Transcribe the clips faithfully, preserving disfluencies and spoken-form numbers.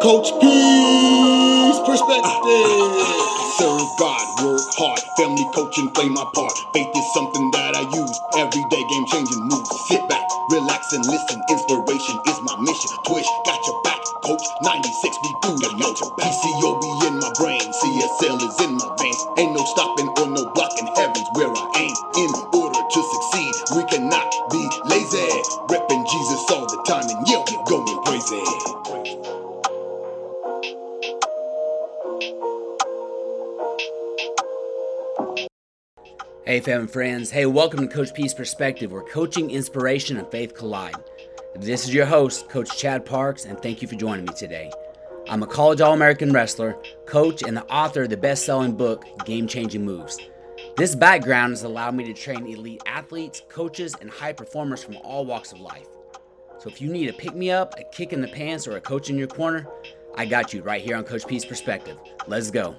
Coach P's perspective. Serve God, work hard, family coaching, play my part. Faith is something that I use every day, game changing moves. Sit back, relax and listen. Inspiration is my mission. Twitch, got your back, coach. ninety-six, we do the yo. P C O B in my brain, C S L is in my veins. Ain't no stopping or no blocking, heaven's where I aim. In order to succeed, we cannot be lazy. Repping Jesus all the time and yeah, we going crazy. Hey fam and friends, hey welcome to Coach P's Perspective, where coaching, inspiration, and faith collide. This is your host, Coach Chad Parks, and thank you for joining me today. I'm a college All-American wrestler, coach, and the author of the best-selling book, Game Changing Moves. This background has allowed me to train elite athletes, coaches, and high performers from all walks of life. So if you need a pick-me-up, a kick in the pants, or a coach in your corner, I got you right here on Coach P's Perspective. Let's go.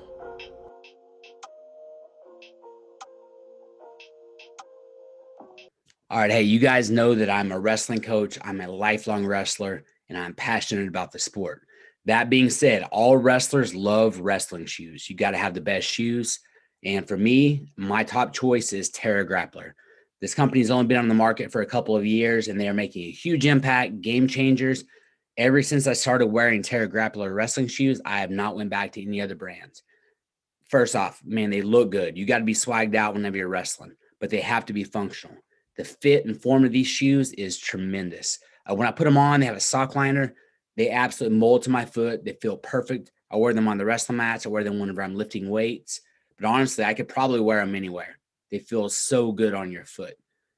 All right, hey, you guys know that I'm a wrestling coach, I'm a lifelong wrestler, and I'm passionate about the sport. That being said, all wrestlers love wrestling shoes. You got to have the best shoes. And for me, my top choice is Terra Grappler. This company's only been on the market for a couple of years, and they are making a huge impact, game changers. Ever since I started wearing Terra Grappler wrestling shoes, I have not went back to any other brands. First off, man, they look good. You got to be swagged out whenever you're wrestling, but they have to be functional. The fit and form of these shoes is tremendous. Uh, when I put them on, they have a sock liner. They absolutely mold to my foot. They feel perfect. I wear them on the wrestling mats. I wear them whenever I'm lifting weights. But honestly, I could probably wear them anywhere. They feel so good on your foot.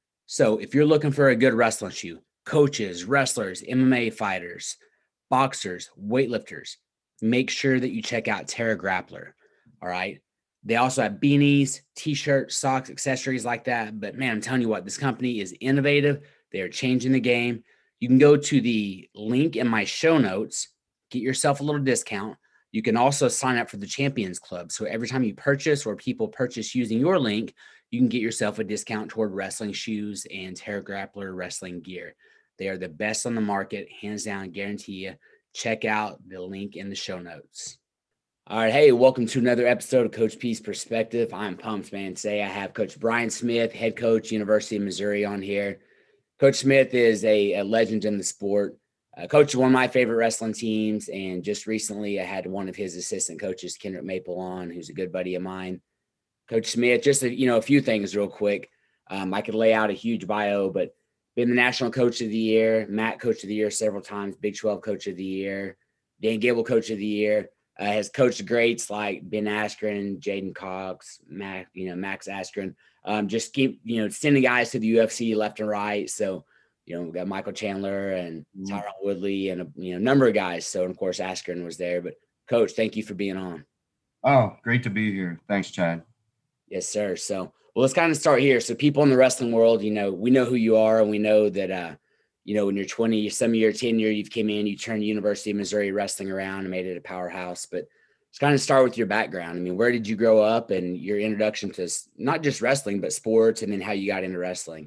So if you're looking for a good wrestling shoe, coaches, wrestlers, M M A fighters, boxers, weightlifters, make sure that you check out Terra Grappler. All right. They also have beanies, t-shirts, socks, accessories like that. But man, I'm telling you what, this company is innovative. They are changing the game. You can go to the link in my show notes, get yourself a little discount. You can also sign up for the Champions Club. So every time you purchase or people purchase using your link, you can get yourself a discount toward wrestling shoes and Terra Grappler wrestling gear. They are the best on the market, hands down, guarantee you. Check out the link in the show notes. All right, hey, welcome to another episode of Coach P's Perspective. I'm pumped, man. Today I have Coach Brian Smith, head coach, University of Missouri, on here. Coach Smith is a, a legend in the sport. Uh, coached one of my favorite wrestling teams, and just recently I had one of his assistant coaches, Kendrick Maple, on, who's a good buddy of mine. Coach Smith, just a, you know, a few things real quick. Um, I could lay out a huge bio, but been the National Coach of the Year, M A C Coach of the Year several times, Big twelve Coach of the Year, Dan Gable Coach of the Year. Uh, has coached greats like Ben Askren, Jaden Cox, Mac, you know, Max Askren. Um, just keep, you know, sending guys to the U F C left and right. So, you know, we got Michael Chandler and Tyron Woodley and a you know number of guys. So, and of course, Askren was there. But Coach, thank you for being on. Oh, great to be here. Thanks, Chad. Yes, sir. So, well, let's kind of start here. So, people in the wrestling world, you know, we know who you are, and we know that. Uh, You know, when you're twenty, some of your tenure, you've came in, you turned University of Missouri wrestling around and made it a powerhouse. But let's kind of start with your background. I mean, where did you grow up and your introduction to not just wrestling, but sports, and then how you got into wrestling?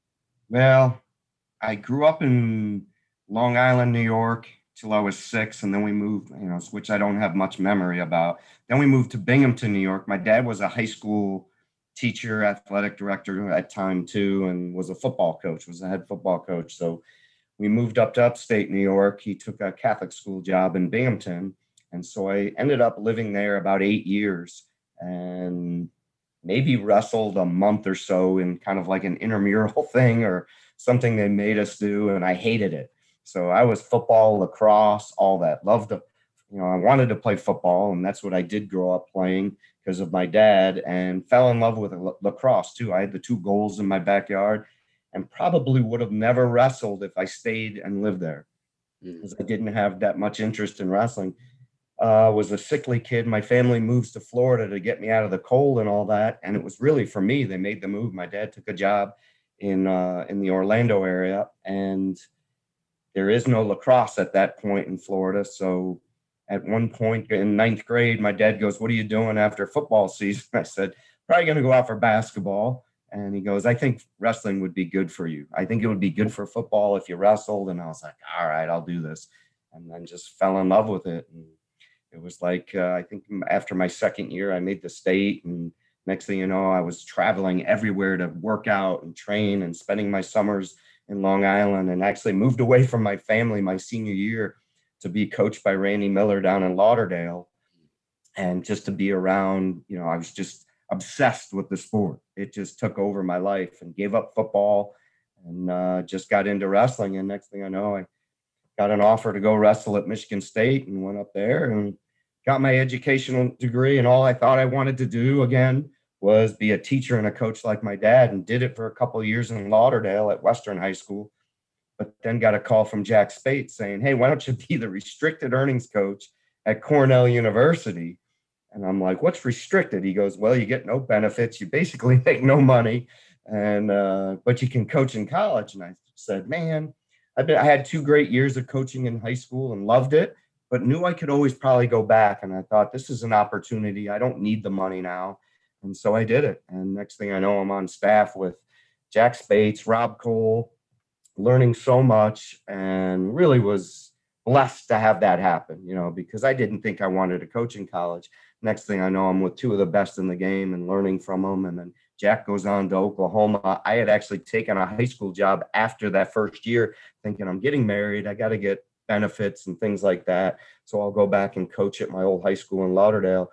Well, I grew up in Long Island, New York, till I was six, and then we moved, you know, which I don't have much memory about. Then we moved to Binghamton, New York. My dad was a high school teacher, athletic director at time too, and was a football coach, was a head football coach. So we moved up to upstate New York. He took a Catholic school job in Binghamton. And so I ended up living there about eight years and maybe wrestled a month or so in kind of like an intramural thing or something they made us do. And I hated it. So I was football, lacrosse, all that. Loved to, you know, I wanted to play football, and that's what I did grow up playing because of my dad, and fell in love with lacrosse too. I had the two goals in my backyard and probably would have never wrestled if I stayed and lived there because I didn't have that much interest in wrestling. I uh, was a sickly kid. My family moves to Florida to get me out of the cold and all that. And it was really for me, they made the move. My dad took a job in, uh, in the Orlando area, and there is no lacrosse at that point in Florida. So at one point in ninth grade, my dad goes, "What are you doing after football season?" I said, "Probably going to go out for basketball." And he goes, "I think wrestling would be good for you. I think it would be good for football if you wrestled." And I was like, "All right, I'll do this." and then just fell in love with it. And it was like, uh, I think after my second year, I made the state, and next thing you know, I was traveling everywhere to work out and train and spending my summers in Long Island, and actually moved away from my family my senior year to be coached by Randy Miller down in Lauderdale. And just to be around, you know, I was just obsessed with the sport. It just took over my life, and gave up football, and uh, just got into wrestling. And next thing I know, I got an offer to go wrestle at Michigan State, and went up there and got my educational degree. And all I thought I wanted to do again was be a teacher and a coach like my dad, and did it for a couple of years in Lauderdale at Western High School. But then got a call from Jack Spate saying, "Hey, why don't you be the restricted earnings coach at Cornell University?" And I'm like, "What's restricted?" He goes, "Well, you get no benefits. You basically make no money, and uh, but you can coach in college." And I said, "Man, I've been, I had two great years of coaching in high school and loved it, but knew I could always probably go back." And I thought, this is an opportunity. I don't need the money now. And so I did it. And next thing I know, I'm on staff with Jack Spates, Rob Cole, learning so much, and really was blessed to have that happen, you know, because I didn't think I wanted to coach in college. Next thing I know, I'm with two of the best in the game and learning from them. And then Jack goes on to Oklahoma. I had actually taken a high school job after that first year, thinking I'm getting married. I got to get benefits and things like that. So I'll go back and coach at my old high school in Lauderdale.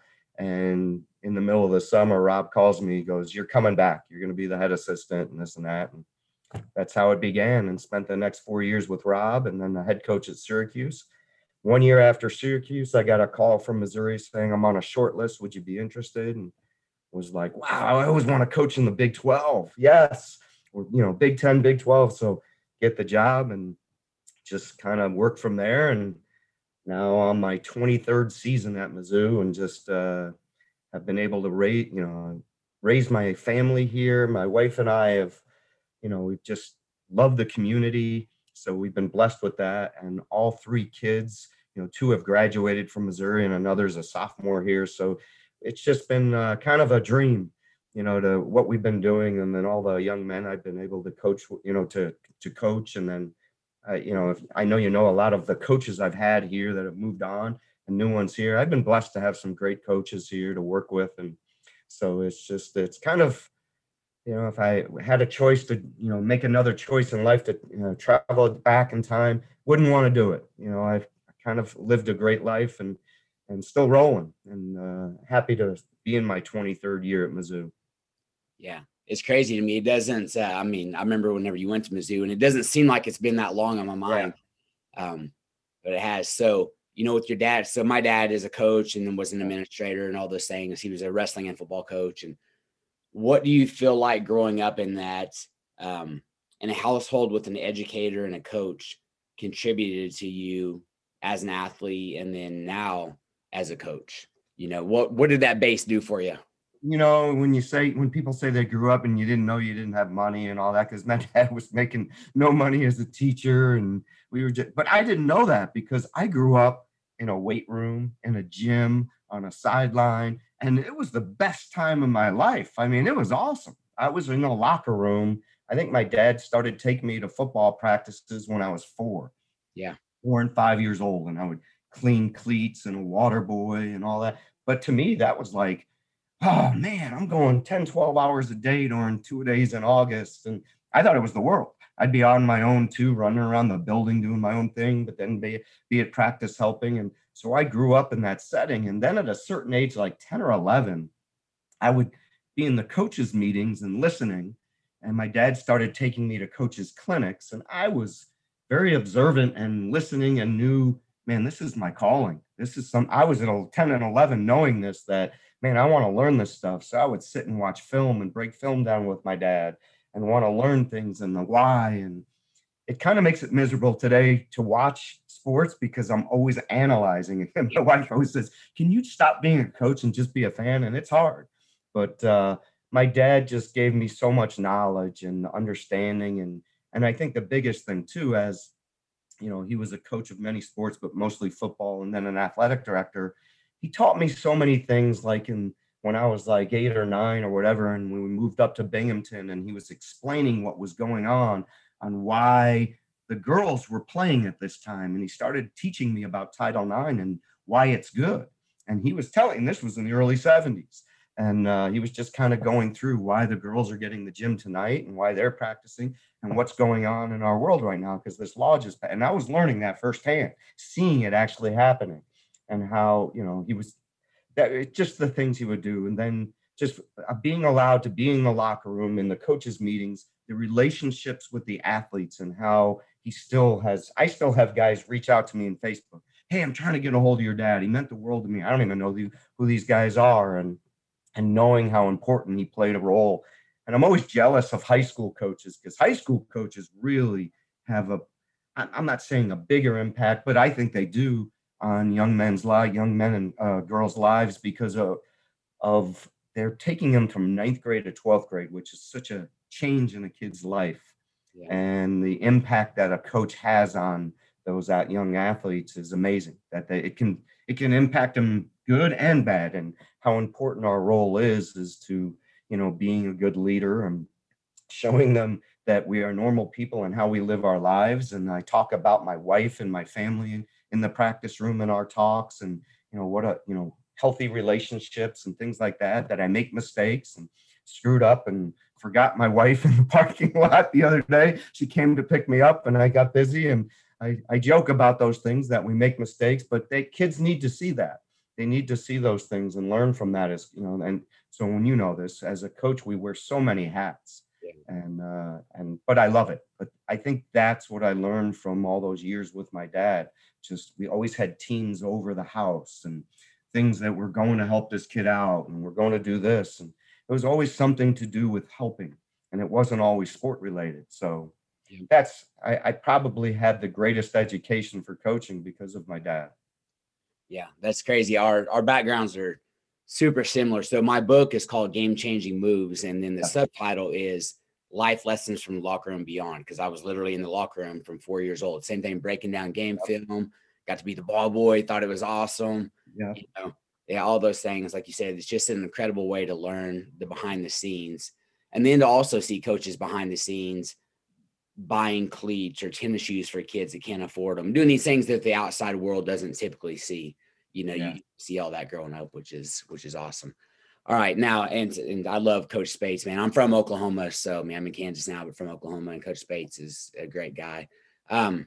And in the middle of the summer, Rob calls me, he goes, "You're coming back. You're going to be the head assistant," and this and that. And that's how it began, and spent the next four years with Rob, and then the head coach at Syracuse. One year after Syracuse, I got a call from Missouri saying, "I'm on a short list. Would you be interested?" And was like, wow, I always want to coach in the Big twelve. Yes. Or, you know, Big ten, Big twelve. So get the job and just kind of work from there. And now on my twenty-third season at Mizzou, and just uh, have been able to raise, you know, raise my family here. My wife and I have, you know, we've just loved the community. So we've been blessed with that. And all three kids, you know, two have graduated from Missouri, and another's a sophomore here. So it's just been uh, kind of a dream, you know, to what we've been doing. And then all the young men I've been able to coach, you know, to, to coach. And then, uh, you know, if, I know, you know, a lot of the coaches I've had here that have moved on, and new ones here. I've been blessed to have some great coaches here to work with. And so it's just, it's kind of, you know, if I had a choice to, you know, make another choice in life to, you know, travel back in time, wouldn't want to do it. You know, I've kind of lived a great life, and, and still rolling, and uh, happy to be in my twenty-third year at Mizzou. Yeah, it's crazy to me. It doesn't, uh, I mean, I remember whenever you went to Mizzou, and it doesn't seem like it's been that long on my mind, yeah. um, but it has. So, you know, with your dad, so my dad is a coach and then was an administrator and all those things. He was a wrestling and football coach. And what do you feel like growing up in that, um, in a household with an educator and a coach contributed to you as an athlete, and then now as a coach? You know, what, what did that base do for you? You know, when you say, when people say they grew up and you didn't know you didn't have money and all that, because my dad was making no money as a teacher, and we were just, but I didn't know that because I grew up in a weight room, in a gym, on a sideline, and it was the best time of my life. I mean, it was awesome. I was in a locker room. I think my dad started taking me to football practices when I was four. Yeah. Four and five years old, and I would clean cleats and a water boy and all that. But to me, that was like, oh man, I'm going ten, twelve hours a day during two days in August. And I thought it was the world. I'd be on my own too, running around the building, doing my own thing, but then be, be at practice helping. And so I grew up in that setting. And then at a certain age, like ten or eleven, I would be in the coaches' meetings and listening. And my dad started taking me to coaches' clinics. And I was very observant and listening, and knew, man, this is my calling. This is some, I was at ten and eleven knowing this, that, man, I want to learn this stuff. So I would sit and watch film and break film down with my dad and want to learn things and the why. And it kind of makes it miserable today to watch sports because I'm always analyzing. And my wife always says, can you stop being a coach and just be a fan? And it's hard. But uh, my dad just gave me so much knowledge and understanding. And, and I think the biggest thing too, as you know, he was a coach of many sports, but mostly football, and then an athletic director. He taught me so many things, like in when I was like eight or nine or whatever, and when we moved up to Binghamton, and he was explaining what was going on, on why the girls were playing at this time, and he started teaching me about Title nine and why it's good. And he was telling, this was in the early seventies. And uh, he was just kind of going through why the girls are getting the gym tonight and why they're practicing and what's going on in our world right now, because this law just, and I was learning that firsthand, seeing it actually happening, and how, you know, he was, that it's just the things he would do. And then just uh, being allowed to be in the locker room, in the coaches' meetings, the relationships with the athletes, and how he still has, I still have guys reach out to me in Facebook. Hey, I'm trying to get a hold of your dad. He meant the world to me. I don't even know the, who these guys are. And and knowing how important he played a role. And I'm always jealous of high school coaches, because high school coaches really have a, I'm not saying a bigger impact, but I think they do on young men's lives, young men and uh, girls' lives, because of, of they're taking them from ninth grade to twelfth grade, which is such a change in a kid's life. Yeah. And the impact that a coach has on those young athletes is amazing. That they, it can it can impact them good and bad. And how important our role is is to, you know, being a good leader and showing them that we are normal people and how we live our lives. And I talk about my wife and my family in, in the practice room in our talks, and, you know, what a, you know, healthy relationships and things like that, that I make mistakes and screwed up and forgot my wife in the parking lot the other day. She came to pick me up and I got busy, and I, I joke about those things, that we make mistakes, but they kids need to see that. They need to see those things and learn from that. As you know, and so when you know this, as a coach, we wear so many hats, yeah. and uh, and but I love it. But I think that's what I learned from all those years with my dad. Just we always had teams over the house and things that were going to help this kid out, and we're going to do this, and it was always something to do with helping, and it wasn't always sport related. So yeah. that's I, I probably had the greatest education for coaching because of my dad. Yeah, that's crazy. Our our backgrounds are super similar. So my book is called Game Changing Moves, and then the yeah. subtitle is Life Lessons from the Locker Room Beyond, because I was literally in the locker room from four years old. Same thing, breaking down game yep. film. Got to be the ball boy. Thought it was awesome. Yeah, you know, yeah, all those things. Like you said, it's just an incredible way to learn the behind the scenes, and then to also see coaches behind the scenes buying cleats or tennis shoes for kids that can't afford them, doing these things that the outside world doesn't typically see. You know, yeah. you see all that growing up, which is which is awesome. All right, now, and and I love Coach Spates, man. I'm from Oklahoma, so I mean, I'm in Kansas now, but from Oklahoma, and Coach Spates is a great guy. Um,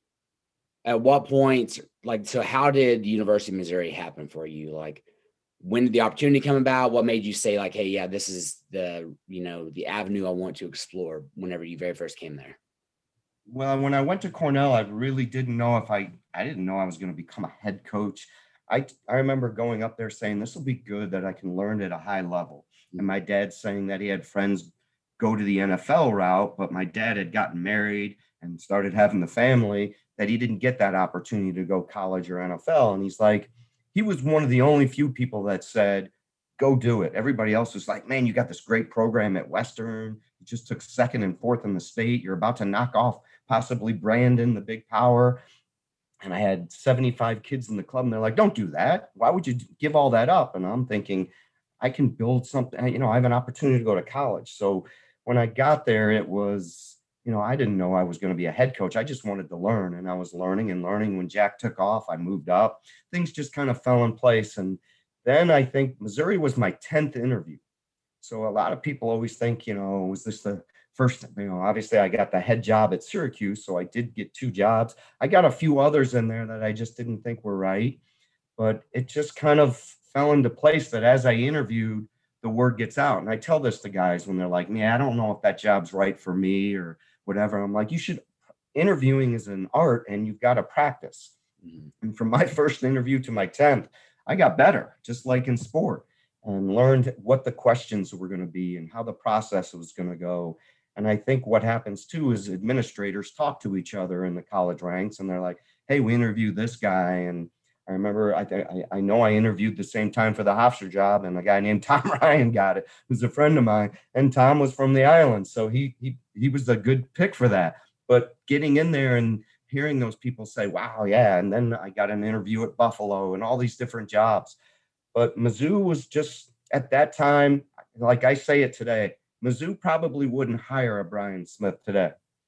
at what point, like, so how did University of Missouri happen for you? Like, when did the opportunity come about? What made you say, like, hey, yeah, this is the, you know, the avenue I want to explore whenever you very first came there? Well, when I went to Cornell, I really didn't know if I, I didn't know I was going to become a head coach. I, I remember going up there saying, this will be good, that I can learn at a high level. And my dad saying that he had friends go to the N F L route, but my dad had gotten married and started having the family, that he didn't get that opportunity to go college or N F L. And he's like, he was one of the only few people that said, go do it. Everybody else was like, man, you got this great program at Western. You just took second and fourth in the state. You're about to knock off possibly Brandon, the big power. And I had seventy-five kids in the club, and they're like, don't do that. Why would you give all that up? And I'm thinking, I can build something, you know, I have an opportunity to go to college. So when I got there, it was, you know, I didn't know I was going to be a head coach. I just wanted to learn, and I was learning and learning. When Jack took off, I moved up. Things just kind of fell in place. And then I think Missouri was my tenth interview. So a lot of people always think, you know, was this the first, you know, obviously I got the head job at Syracuse, so I did get two jobs. I got a few others in there that I just didn't think were right, but it just kind of fell into place that as I interviewed, the word gets out. And I tell this to guys when they're like, man, I don't know if that job's right for me or whatever. I'm like, you should, interviewing is an art and you've got to practice. Mm-hmm. And from my first interview to my tenth, I got better, just like in sport, and learned what the questions were going to be and how the process was going to go. And I think what happens too is administrators talk to each other in the college ranks, and they're like, hey, we interviewed this guy. And I remember, I, I, I know I interviewed the same time for the Hofstra job, and a guy named Tom Ryan got it, who's a friend of mine. And Tom was from the island, so he he he was a good pick for that. But getting in there and hearing those people say, wow, yeah. And then I got an interview at Buffalo and all these different jobs. But Mizzou was just, at that time, like I say it today, Mizzou probably wouldn't hire a Brian Smith today.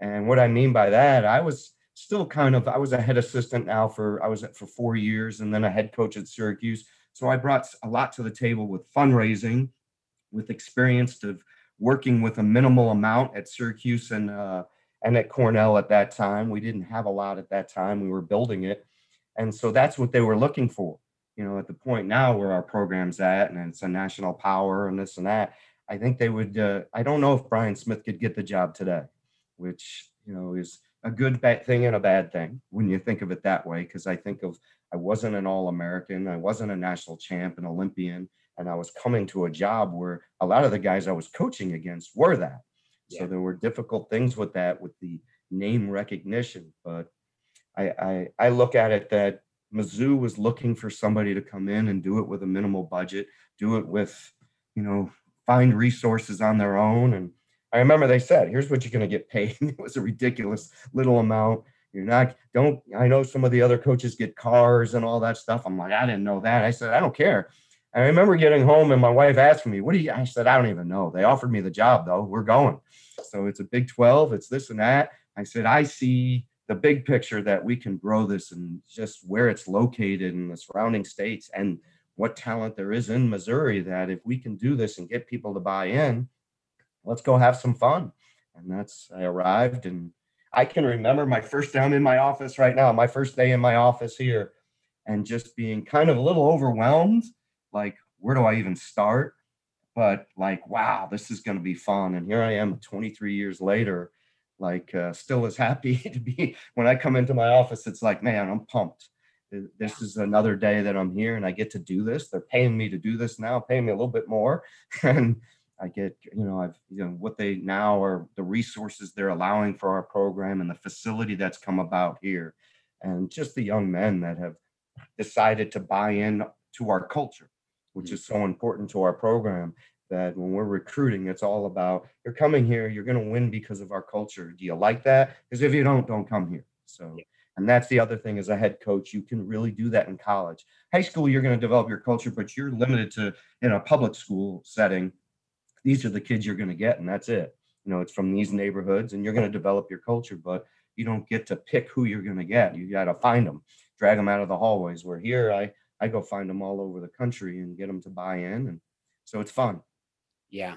And what I mean by that, I was still kind of, I was a head assistant now for, I was at for four years and then a head coach at Syracuse. So I brought a lot to the table with fundraising, with experience of working with a minimal amount at Syracuse and, uh, and at Cornell at that time. We didn't have a lot at that time. We were building it. And so that's what they were looking for. You know, at the point now where our program's at, and it's a national power and this and that, I think they would, uh, I don't know if Brian Smith could get the job today, which, you know, is a good bad thing and a bad thing when you think of it that way. Because I think of, I wasn't an All-American, I wasn't a national champ, an Olympian, and I was coming to a job where a lot of the guys I was coaching against were that. Yeah. So there were difficult things with that, with the name recognition. But I, I, I look at it that Mizzou was looking for somebody to come in and do it with a minimal budget, do it with, you know, find resources on their own. And I remember they said, here's what you're going to get paid. It was a ridiculous little amount. You're not, don't, I know some of the other coaches get cars and all that stuff. I'm like, I didn't know that. I said, I don't care. I remember getting home and my wife asked me, what do you, I said, I don't even know. They offered me the job though. We're going. So it's a Big twelve. It's this and that. I said, I see the big picture that we can grow this and just where it's located in the surrounding states and what talent there is in Missouri, that if we can do this and get people to buy in, let's go have some fun. And that's, I arrived and I can remember my first day. I'm in my office right now, my first day in my office here, and just being kind of a little overwhelmed. Like, where do I even start? But like, wow, this is going to be fun. And here I am twenty-three years later, like uh, still as happy to be. When I come into my office, it's like, man, I'm pumped. This is another day that I'm here and I get to do this. They're paying me to do this now, paying me a little bit more. And I get, you know, I've, you know, what they now are the resources they're allowing for our program and the facility that's come about here. And just the young men that have decided to buy in to our culture, which is so important to our program, that when we're recruiting, it's all about, you're coming here, you're going to win because of our culture. Do you like that? Because if you don't, don't come here. So, and that's the other thing as a head coach, you can really do that in college. High school, you're going to develop your culture, but you're limited to, in a public school setting, these are the kids you're going to get, and that's it. You know, it's from these neighborhoods, and you're going to develop your culture, but you don't get to pick who you're going to get. You got to find them, drag them out of the hallways. Where here, I, I go find them all over the country and get them to buy in. And so it's fun. Yeah.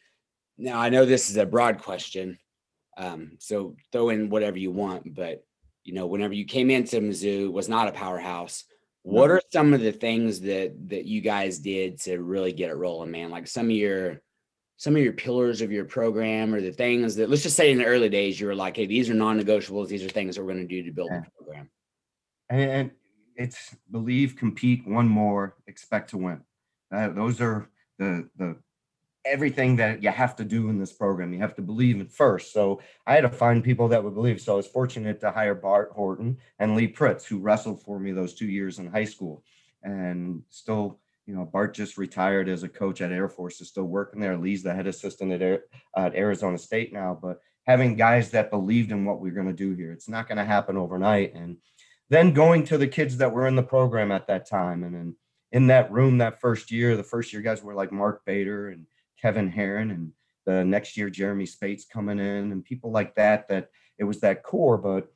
Now, I know this is a broad question, um, so throw in whatever you want, but, you know, whenever you came into Mizzou, was not a powerhouse. What no. are some of the things that that you guys did to really get it rolling, man? Like some of your some of your pillars of your program, or the things that, let's just say in the early days, you were like, hey, these are non-negotiables. These are things that we're going to do to build yeah. the program. And it's believe, compete, one more, expect to win. Uh, those are the the everything that you have to do in this program. You have to believe it first. So I had to find people that would believe. So I was fortunate to hire Bart Horton and Lee Pritz, who wrestled for me those two years in high school. And still, you know, Bart just retired as a coach at Air Force, is still working there. Lee's the head assistant at, Air, at Arizona State now. But having guys that believed in what we we're going to do here, it's not going to happen overnight. And then going to the kids that were in the program at that time. And then in that room that first year, the first year guys were like Mark Bader and Kevin Herron, and the next year, Jeremy Spates coming in, and people like that, that it was that core. But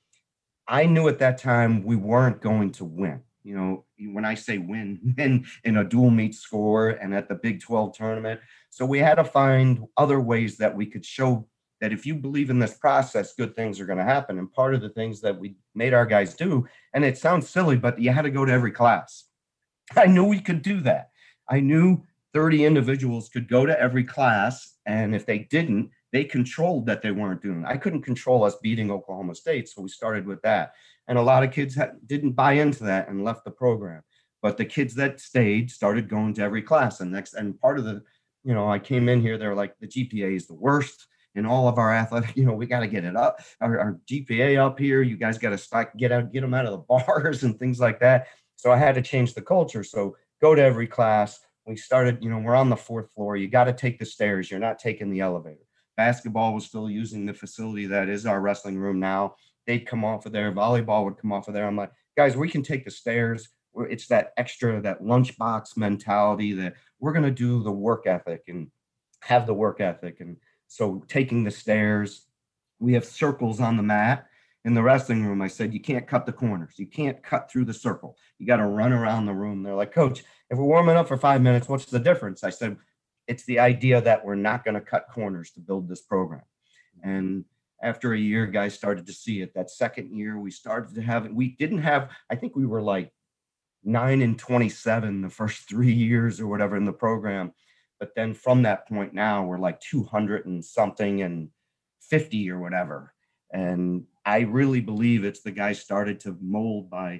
I knew at that time we weren't going to win. You know, when I say win, in, in a dual meet score and at the Big twelve tournament. So we had to find other ways that we could show that if you believe in this process, good things are going to happen. And part of the things that we made our guys do, and it sounds silly, but you had to go to every class. I knew we could do that. I knew thirty individuals could go to every class, and if they didn't, they controlled that they weren't doing it. I couldn't control us beating Oklahoma State, so we started with that. And a lot of kids ha- didn't buy into that and left the program. But the kids that stayed started going to every class. And next, and part of the, you know, I came in here, they're like, the G P A is the worst in all of our athletic, you know, we got to get it up, our, our G P A up here. You guys got to start, get out, get them out of the bars and things like that. So I had to change the culture. So go to every class. We started, you know, we're on the fourth floor. You got to take the stairs. You're not taking the elevator. Basketball was still using the facility that is our wrestling room now. They'd come off of there. Volleyball would come off of there. I'm like, guys, we can take the stairs. It's that extra, that lunchbox mentality that we're going to do the work ethic and have the work ethic. And so taking the stairs, we have circles on the mat. In the wrestling room, I said, you can't cut the corners. You can't cut through the circle. You got to run around the room. They're like, Coach, if we're warming up for five minutes, what's the difference? I said, it's the idea that we're not going to cut corners to build this program. And after a year, guys started to see it. That second year, we started to have it. We didn't have, I think we were like nine and twenty-seven the first three years or whatever in the program. But then from that point now, we're like two hundred and something and fifty or whatever. And I really believe it's the guys started to mold by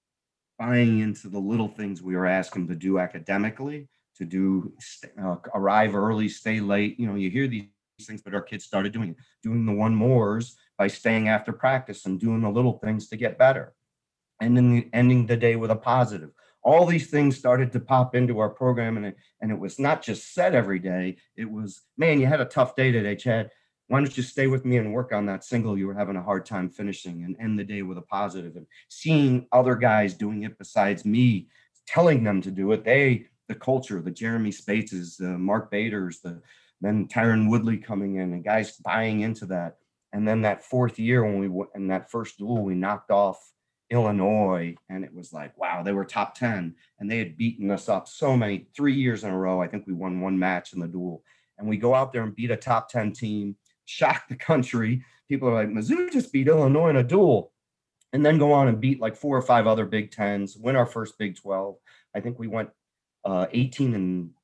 buying into the little things we were asking to do academically, to do uh, arrive early, stay late. You know, you hear these things, but our kids started doing it, doing the one mores by staying after practice and doing the little things to get better. And then the, ending the day with a positive. All these things started to pop into our program, and it, and it was not just said every day. It was, man, you had a tough day today, Chad. Why don't you stay with me and work on that single you were having a hard time finishing, and end the day with a positive? And seeing other guys doing it besides me, telling them to do it, they, the culture, the Jeremy Spates, the Mark Baders, the then Tyron Woodley coming in, and guys buying into that. And then that fourth year when we, in that first duel, we knocked off Illinois, and it was like, wow, they were top ten, and they had beaten us up so many, three years in a row. I think we won one match in the duel, and we go out there and beat a top ten team, shock the country. People are like, Mizzou just beat Illinois in a duel, and then go on and beat like four or five other Big Tens, win our first Big twelve. I think we went uh, eighteen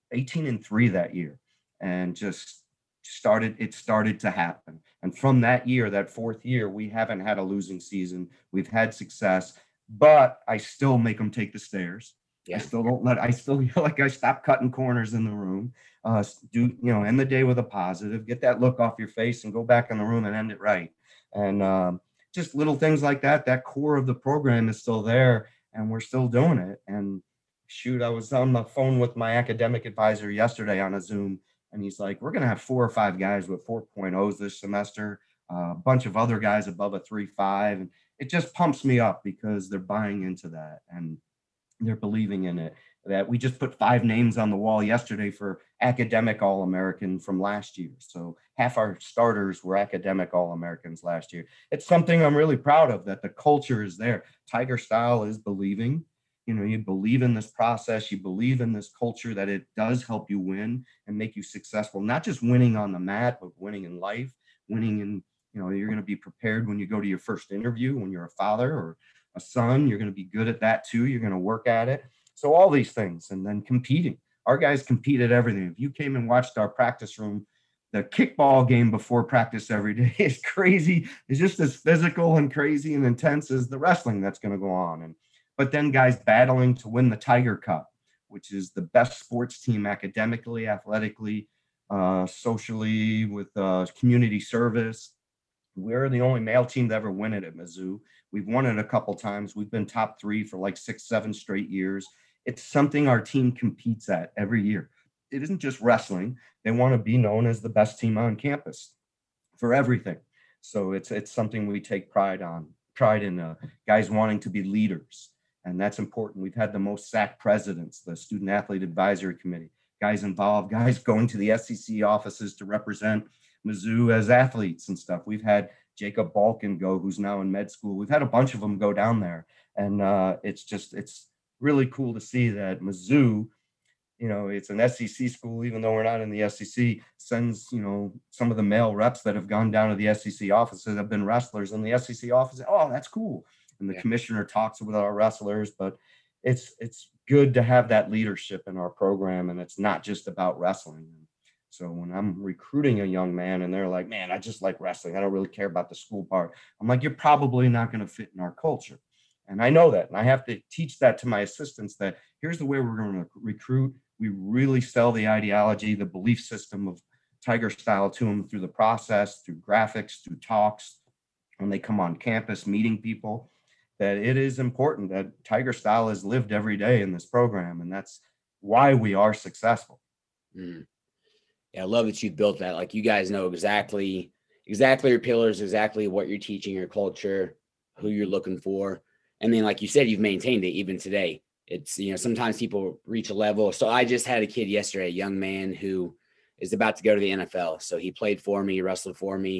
and three that year, and just started, it started to happen. And from that year, that fourth year, we haven't had a losing season. We've had success, but I still make them take the stairs. Yeah. I still don't let, I still feel like I stop cutting corners in the room. Uh, do, you know, end the day with a positive, get that look off your face and go back in the room and end it right. And um, just little things like that, that core of the program is still there, and we're still doing it. And shoot, I was on the phone with my academic advisor yesterday on a Zoom, and he's like, we're going to have four or five guys with four point ohs this semester, uh, a bunch of other guys above a three five. And it just pumps me up because they're buying into that and they're believing in it. That we just put five names on the wall yesterday for academic All-American from last year. So half our starters were academic All-Americans last year. It's something I'm really proud of, that the culture is there. Tiger Style is believing. You know, you believe in this process, you believe in this culture, that it does help you win and make you successful, not just winning on the mat, but winning in life, winning in, you know, you're going to be prepared when you go to your first interview, when you're a father or a son, you're going to be good at that too. You're going to work at it. So all these things, and then competing. Our guys compete at everything. If you came and watched our practice room, the kickball game before practice every day is crazy. It's just as physical and crazy and intense as the wrestling that's going to go on. And but then guys battling to win the Tiger Cup, which is the best sports team academically, athletically, uh, socially, with uh, community service. We're the only male team to ever win it at Mizzou. We've won it a couple times. We've been top three for like six, seven straight years. It's something our team competes at every year. It isn't just wrestling. They want to be known as the best team on campus for everything. So it's it's something we take pride on, pride in uh, guys wanting to be leaders. And that's important. We've had the most S A C presidents, the Student Athlete Advisory Committee, guys involved, guys going to the S E C offices to represent Mizzou as athletes and stuff. We've had Jacob Balkin go, who's now in med school. We've had a bunch of them go down there. And uh, it's just, it's really cool to see that Mizzou, you know, it's an S E C school, even though we're not in the S E C, sends, you know, some of the male reps that have gone down to the S E C offices have been wrestlers in the S E C office. Oh, that's cool. And the yeah. commissioner talks with our wrestlers, but it's it's good to have that leadership in our program, and it's not just about wrestling. So when I'm recruiting a young man and they're like, man, I just like wrestling, I don't really care about the school part, I'm like, you're probably not going to fit in our culture. And I know that, and I have to teach that to my assistants, that here's the way we're going to recruit. We really sell the ideology, the belief system of Tiger Style to them through the process, through graphics, through talks, when they come on campus, meeting people, that it is important that Tiger Style is lived every day in this program. And that's why we are successful. Mm. Yeah, I love that you built that. Like, you guys know exactly, exactly your pillars, exactly what you're teaching, your culture, who you're looking for. And then, like you said, you've maintained it even today. It's, you know, sometimes people reach a level. So I just had a kid yesterday, a young man who is about to go to the N F L. So he played for me, wrestled for me.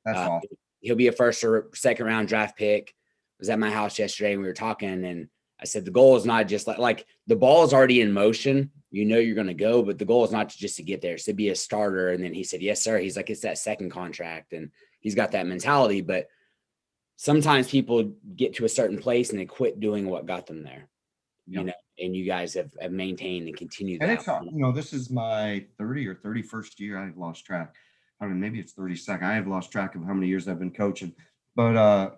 That's Uh, all. he'll be a first or second round draft pick. I was at my house yesterday and we were talking, and I said the goal is not just like like the ball is already in motion. You know you're going to go, but the goal is not just to get there. It's to be a starter. And then he said, yes, sir. He's like, it's that second contract, and he's got that mentality. But sometimes people get to a certain place and they quit doing what got them there. You Yep. know, and you guys have, have maintained and continued And that. it's, uh, you know, this is my thirty or thirty-first year. I've lost track. I mean, maybe it's thirty-second. I have lost track of how many years I've been coaching, but uh,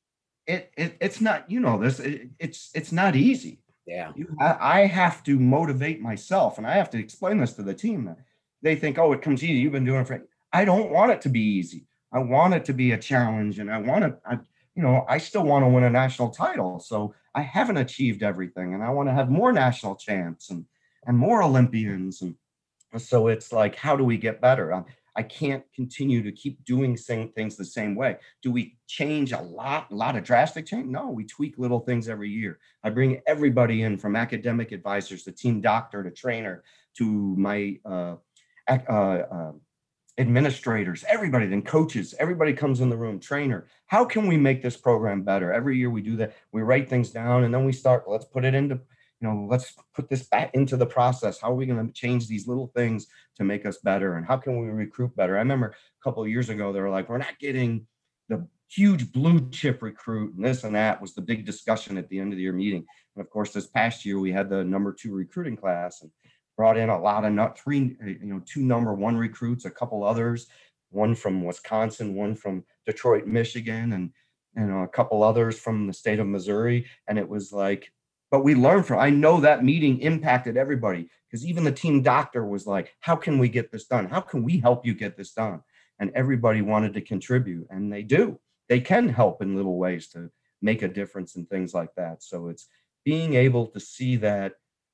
it, it it's not, you know, this, it, it's, it's not easy. Yeah. You, I, I have to motivate myself, and I have to explain this to the team. That they think, oh, it comes easy. You've been doing it for, I don't want it to be easy. I want it to be a challenge, and I want to, I, you know, I still want to win a national title. So I haven't achieved everything, and I want to have more national champs and, and more Olympians. And so it's like, how do we get better? I, I can't continue to keep doing same things the same way. Do we change a lot, a lot of drastic change? No, we tweak little things every year. I bring everybody in, from academic advisors to team doctor to trainer to my uh, uh, uh, administrators, everybody, then coaches, everybody comes in the room, trainer. How can we make this program better? Every year we do that. We write things down, and then we start, let's put it into, you know, let's put this back into the process. How are we going to change these little things to make us better? And how can we recruit better? I remember a couple of years ago, they were like, we're not getting the huge blue chip recruit, and this and that was the big discussion at the end of the year meeting. And of course, this past year, we had the number two recruiting class, and brought in a lot of not three, you know, two number one recruits, a couple others, one from Wisconsin, one from Detroit, Michigan, and, you know, a couple others from the state of Missouri. And it was like, but we learned from, I know that meeting impacted everybody, because even the team doctor was like, how can we get this done? How can we help you get this done? And everybody wanted to contribute, and they do. They can help in little ways to make a difference and things like that. So it's being able to see that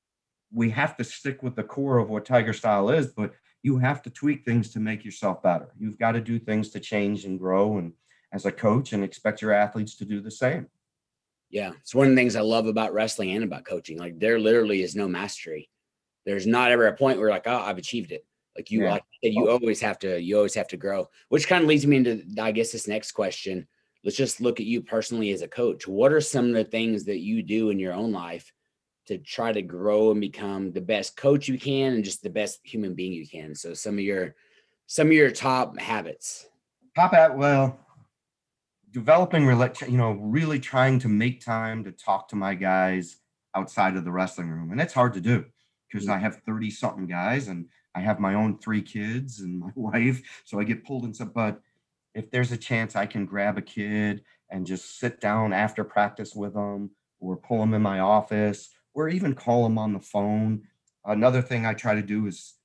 we have to stick with the core of what Tiger Style is, but you have to tweak things to make yourself better. You've got to do things to change and grow, and as a coach, and expect your athletes to do the same. Yeah. It's one of the things I love about wrestling and about coaching. Like, there literally is no mastery. There's not ever a point where like, oh, I've achieved it. Like you, Yeah. like you always have to, you always have to grow, which kind of leads me into, I guess, this next question. Let's just look at you personally as a coach. What are some of the things that you do in your own life to try to grow and become the best coach you can and just the best human being you can? So some of your, some of your top habits. Top at, well, developing, you know, really trying to make time to talk to my guys outside of the wrestling room. And it's hard to do, because I have thirty something guys, and I have my own three kids and my wife. So I get pulled in some, but if there's a chance I can grab a kid and just sit down after practice with them, or pull them in my office, or even call them on the phone. Another thing I try to do is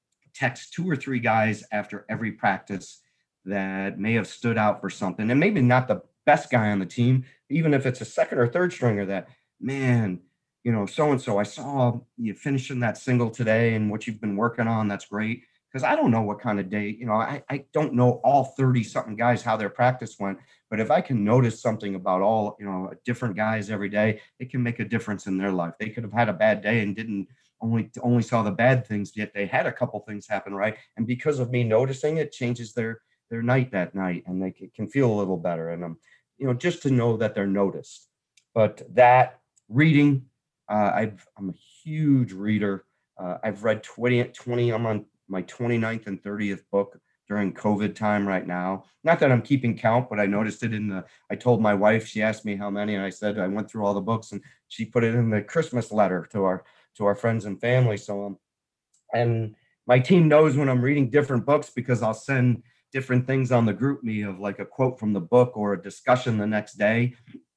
text two or three guys after every practice that may have stood out for something. And maybe not the best guy on the team, even if it's a second or third stringer, that, man, you know, so-and-so, I saw you finishing that single today and what you've been working on. That's great. Because I don't know what kind of day, you know, I, I don't know all thirty something guys, how their practice went. But if I can notice something about all, you know, different guys every day, it can make a difference in their life. They could have had a bad day and didn't only, only saw the bad things, yet they had a couple things happen, right? And because of me noticing, it changes their, their night that night, and they can feel a little better. And, um, you know, just to know that they're noticed. But that reading, uh, I've, I'm a huge reader. Uh, I've read twenty, twenty, I'm on my twenty-ninth and thirtieth book during COVID time right now. Not that I'm keeping count, but I noticed it in the, I told my wife, she asked me how many, and I said, I went through all the books, and she put it in the Christmas letter to our, to our friends and family. So, um, and my team knows when I'm reading different books, because I'll send different things on the group me of like a quote from the book or a discussion the next day.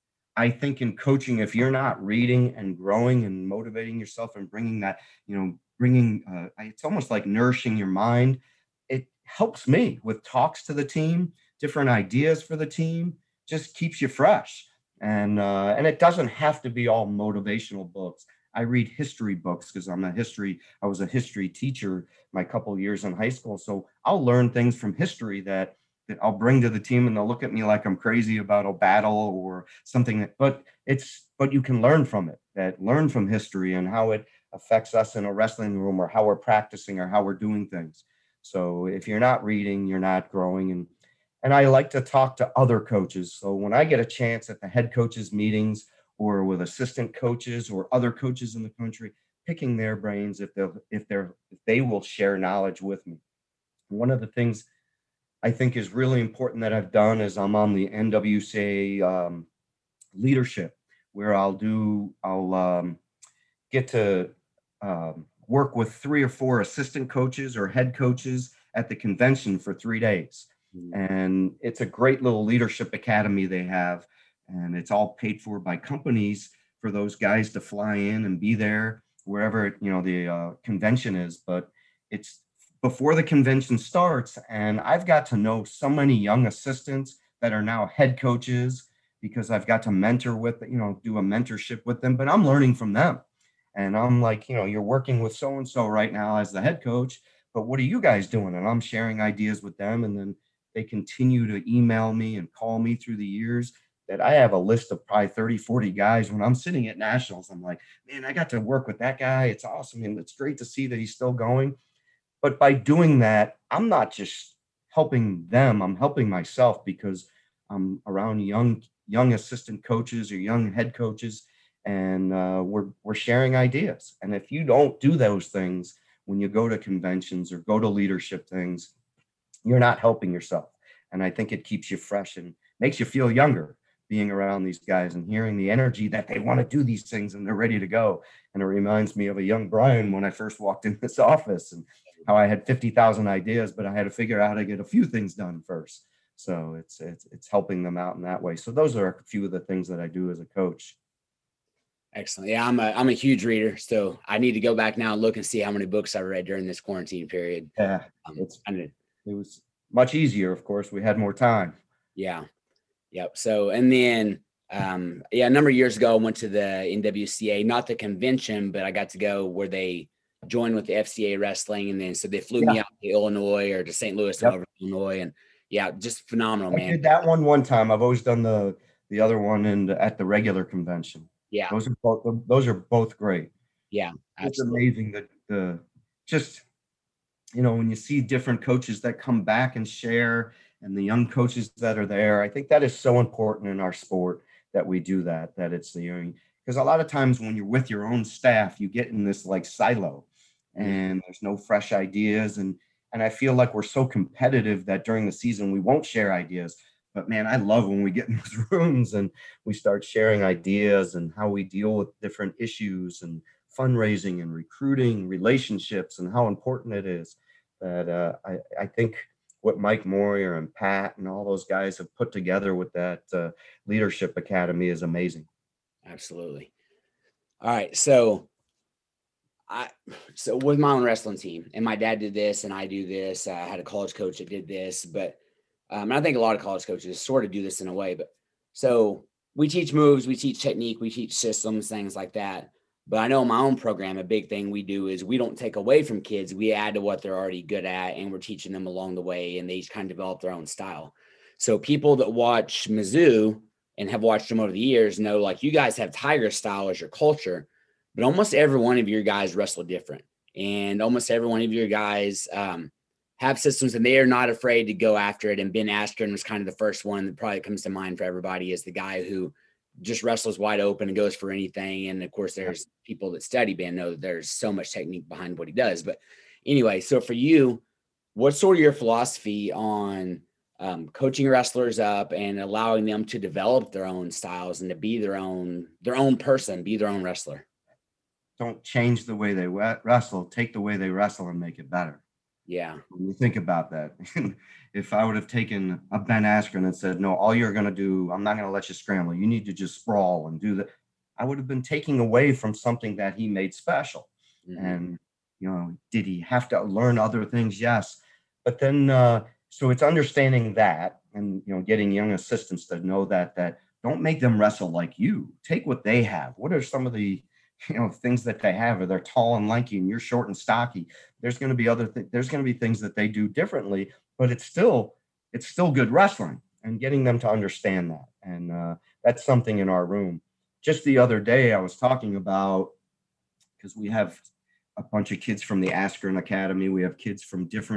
I think in coaching, if you're not reading and growing and motivating yourself and bringing that, you know, bringing, uh, it's almost like nourishing your mind. It helps me with talks to the team, different ideas for the team, just keeps you fresh. And, uh, and it doesn't have to be all motivational books. I read history books because I'm a history, I was a history teacher my couple of years in high school. So I'll learn things from history that, that I'll bring to the team, and they'll look at me like I'm crazy about a battle or something that, but it's, but you can learn from it, that learn from history and how it affects us in a wrestling room, or how we're practicing, or how we're doing things. So if you're not reading, you're not growing. And and I like to talk to other coaches. So when I get a chance at the head coaches meetings or with assistant coaches or other coaches in the country, picking their brains if they'll if they're if they will share knowledge with me. One of the things I think is really important that I've done is I'm on the N W C A um, leadership, where I'll do I'll um, get to um, work with three or four assistant coaches or head coaches at the convention for three days. Mhm. And it's a great little leadership academy they have. And it's all paid for by companies for those guys to fly in and be there wherever, you know, the uh, convention is. But it's before the convention starts. And I've got to know so many young assistants that are now head coaches because I've got to mentor with, you know, do a mentorship with them, but I'm learning from them. And I'm like, you know, you're working with so-and-so right now as the head coach, but what are you guys doing? And I'm sharing ideas with them. And then they continue to email me and call me through the years that I have a list of probably thirty, forty guys. When I'm sitting at nationals, I'm like, man, I got to work with that guy. It's awesome. And it's great to see that he's still going. But by doing that, I'm not just helping them, I'm helping myself because I'm around young, young assistant coaches or young head coaches, and uh, we're, we're sharing ideas. And if you don't do those things when you go to conventions or go to leadership things, you're not helping yourself. And I think it keeps you fresh and makes you feel younger being around these guys and hearing the energy that they want to do these things and they're ready to go. And it reminds me of a young Brian when I first walked in this office and how I had fifty thousand ideas, but I had to figure out how to get a few things done first. So it's, it's, it's helping them out in that way. So those are a few of the things that I do as a coach. Excellent. Yeah, I'm a I'm a huge reader, so I need to go back now and look and see how many books I read during this quarantine period. Yeah, Um, it's, I need, it was much easier. Of course, we had more time. yeah, yep. So and then um, yeah, a number of years ago, I went to the N W C A, not the convention, but I got to go where they joined with the F C A wrestling, and then so they flew Yeah. me out to Illinois or to Saint Louis, Yep. over to Illinois, and yeah, just phenomenal, I man. did that one one time. I've always done the the other one in the, at the regular convention. Yeah, Those are both those are both great. yeah, It's absolutely. amazing that the just you know when you see different coaches that come back and share and the young coaches that are there. I think that is so important in our sport that we do that. That it's the young because a lot of times when you're with your own staff, you get in this like silo, Mhm. and there's no fresh ideas and and I feel like we're so competitive that during the season we won't share ideas. But man, I love when we get in those rooms and we start sharing ideas and how we deal with different issues and fundraising and recruiting relationships and how important it is that uh, I, I think what Mike Moyer and Pat and all those guys have put together with that uh, leadership academy is amazing. Absolutely. All right, so I so with my own wrestling team, and my dad did this, and I do this. I had a college coach that did this, but um, and I think a lot of college coaches sort of do this in a way. But so we teach moves, we teach technique, we teach systems, things like that. But I know in my own program, a big thing we do is we don't take away from kids; we add to what they're already good at, and we're teaching them along the way, and they each kind of develop their own style. So people that watch Mizzou and have watched them over the years know, like, you guys have Tiger style as your culture, but almost every one of your guys wrestle different, and almost every one of your guys um, have systems, and they are not afraid to go after it. And Ben Askren was kind of the first one that probably comes to mind for everybody as the guy who just wrestles wide open and goes for anything. And of course, there's people that study Ben know that there's so much technique behind what he does. But anyway, so for you, what's sort of your philosophy on um, coaching wrestlers up and allowing them to develop their own styles and to be their own their own person, be their own wrestler? Don't change the way they wrestle, take the way they wrestle and make it better. Yeah. When you think about that, if I would have taken a Ben Askren and said, no, all you're going to do, I'm not going to let you scramble. You need to just sprawl and do that. I would have been taking away from something that he made special. Mm-hmm. And, you know, did he have to learn other things? Yes. But then, uh, so it's understanding that and, you know, getting young assistants to know that, that don't make them wrestle like you. Take what they have. What are some of the, you know, things that they have? Or they're tall and lanky and you're short and stocky. There's going to be other th- there's going to be things that they do differently, but it's still it's still good wrestling, and getting them to understand that. And uh, that's something in our room. Just the other day, I was talking about, because we have a bunch of kids from the Askren Academy. We have kids from different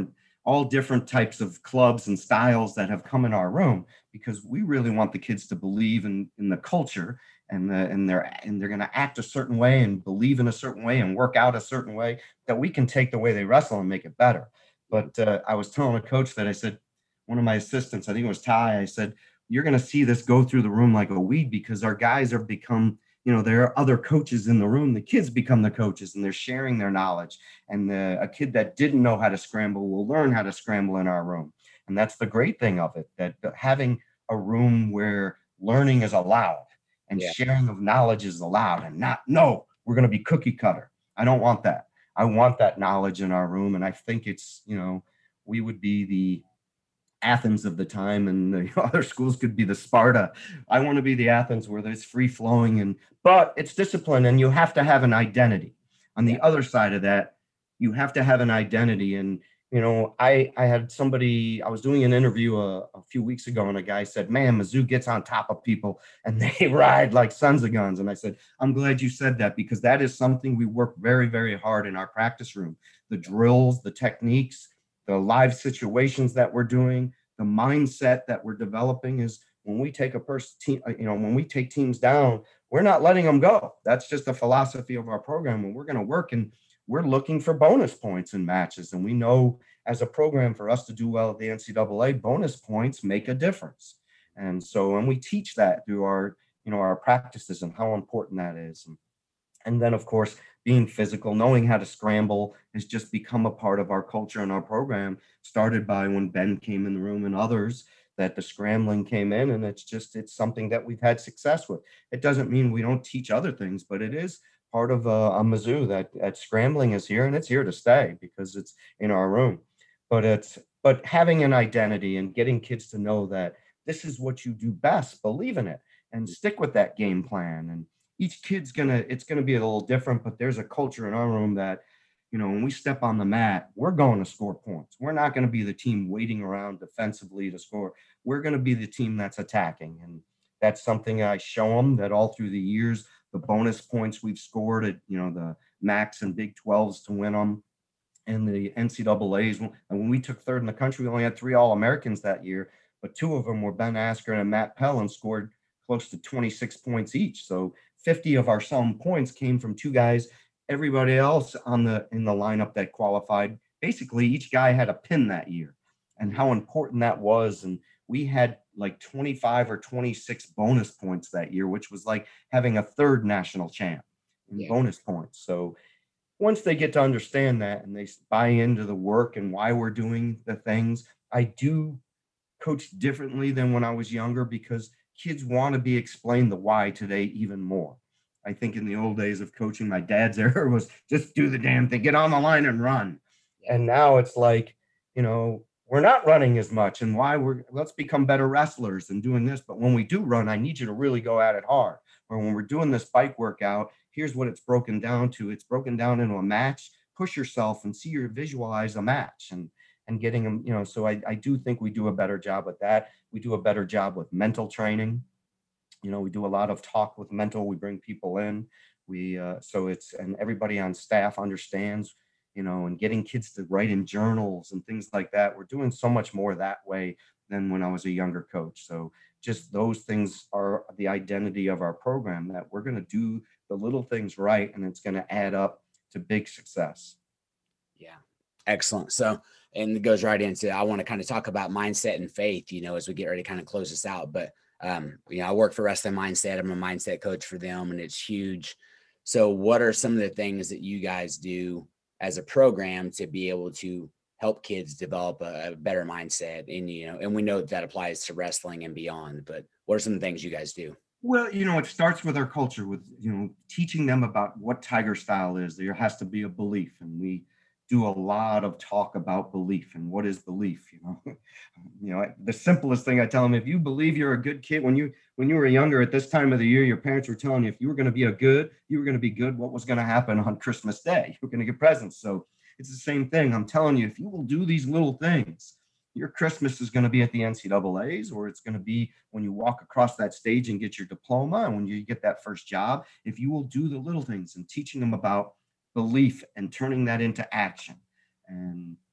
all different types of clubs and styles that have come in our room, because we really want the kids to believe in, in the culture, and the, and they're and they're going to act a certain way and believe in a certain way and work out a certain way, that we can take the way they wrestle and make it better. But uh, I was telling a coach that, I said, one of my assistants, I think it was Ty, I said, you're going to see this go through the room like a weed, because our guys have become, you know, there are other coaches in the room. The kids become the coaches, and they're sharing their knowledge. And the, a kid that didn't know how to scramble will learn how to scramble in our room. And that's the great thing of it, that having a room where learning is allowed and Yeah. sharing of knowledge is allowed, and not, no, we're going to be cookie cutter. I don't want that. I want that knowledge in our room. And I think it's, you know, we would be the Athens of the time, and the other schools could be the Sparta. I want to be the Athens where there's free flowing, and but it's discipline, and you have to have an identity. On the other side of that, you have to have an identity. And you know, I I had somebody, I was doing an interview a, a few weeks ago, and a guy said, "Man, Mizzou gets on top of people and they ride like sons of guns." And I said, "I'm glad you said that, because that is something we work very, very hard in our practice room. The drills, the techniques, the live situations that we're doing, the mindset that we're developing is when we take a person, team, you know, when we take teams down, we're not letting them go. That's just the philosophy of our program. And we're going to work, and we're looking for bonus points in matches. And we know as a program, for us to do well at the N C double A, bonus points make a difference. And so, and we teach that through our, you know, our practices and how important that is. And, and then, of course, being physical, knowing how to scramble has just become a part of our culture and our program, started by when Ben came in the room and others, that the scrambling came in, and it's just, it's something that we've had success with. It doesn't mean we don't teach other things, but it is part of uh, a Mizzou that, that scrambling is here, and it's here to stay because it's in our room. But it's, but having an identity and getting kids to know that this is what you do best, believe in it, and stick with that game plan. And each kid's gonna, it's gonna be a little different, but there's a culture in our room that, you know, when we step on the mat, we're going to score points. We're not going to be the team waiting around defensively to score. We're going to be the team that's attacking. And that's something I show them, that all through the years, the bonus points we've scored at, you know, the MACs and Big twelves to win them, and the N C double A's. And when we took third in the country, we only had three All-Americans that year, but two of them were Ben Askren and Matt Pell, and scored close to twenty-six points each. So fifty of our sum points came from two guys. Everybody else on the in the lineup that qualified, basically each guy had a pin that year, and how important that was. And we had like twenty-five or twenty-six bonus points that year, which was like having a third national champ in yeah. bonus points. So once they get to understand that and they buy into the work and why we're doing the things, I do coach differently than when I was younger, because kids want to be explained the why today even more. I think in the old days of coaching, my dad's era was just do the damn thing, get on the line and run. And now it's like, you know, we're not running as much, and why we're, let's become better wrestlers and doing this. But when we do run, I need you to really go at it hard. Or when we're doing this bike workout, here's what it's broken down to. It's broken down into a match. Push yourself and see your visualize a match, and and getting them, you know, so I, I do think we do a better job with that. We do a better job with mental training. You know, we do a lot of talk with mental. We bring people in. We, uh, so it's, and everybody on staff understands, you know, and getting kids to write in journals and things like that. We're doing so much more that way than when I was a younger coach. So just those things are the identity of our program, that we're going to do the little things right, and it's going to add up to big success. Yeah. Excellent. So, and it goes right into, I want to kind of talk about mindset and faith, you know, as we get ready to kind of close this out. But, um, you know, I work for Wrestling Mindset. I'm a mindset coach for them, and it's huge. So what are some of the things that you guys do as a program to be able to help kids develop a, a better mindset? And, you know, and we know that, that applies to wrestling and beyond, but what are some of the things you guys do? Well, you know, it starts with our culture, with, you know, teaching them about what Tiger style is. There has to be a belief, and we do a lot of talk about belief and what is belief. You know, you know, the simplest thing I tell them: if you believe you're a good kid, when you when you were younger at this time of the year, your parents were telling you if you were going to be a good, you were going to be good. What was going to happen on Christmas Day? You were going to get presents. So it's the same thing. I'm telling you, if you will do these little things, your Christmas is going to be at the N C double A's, or it's going to be when you walk across that stage and get your diploma, and when you get that first job. If you will do the little things, and teaching them about belief and turning that into action, and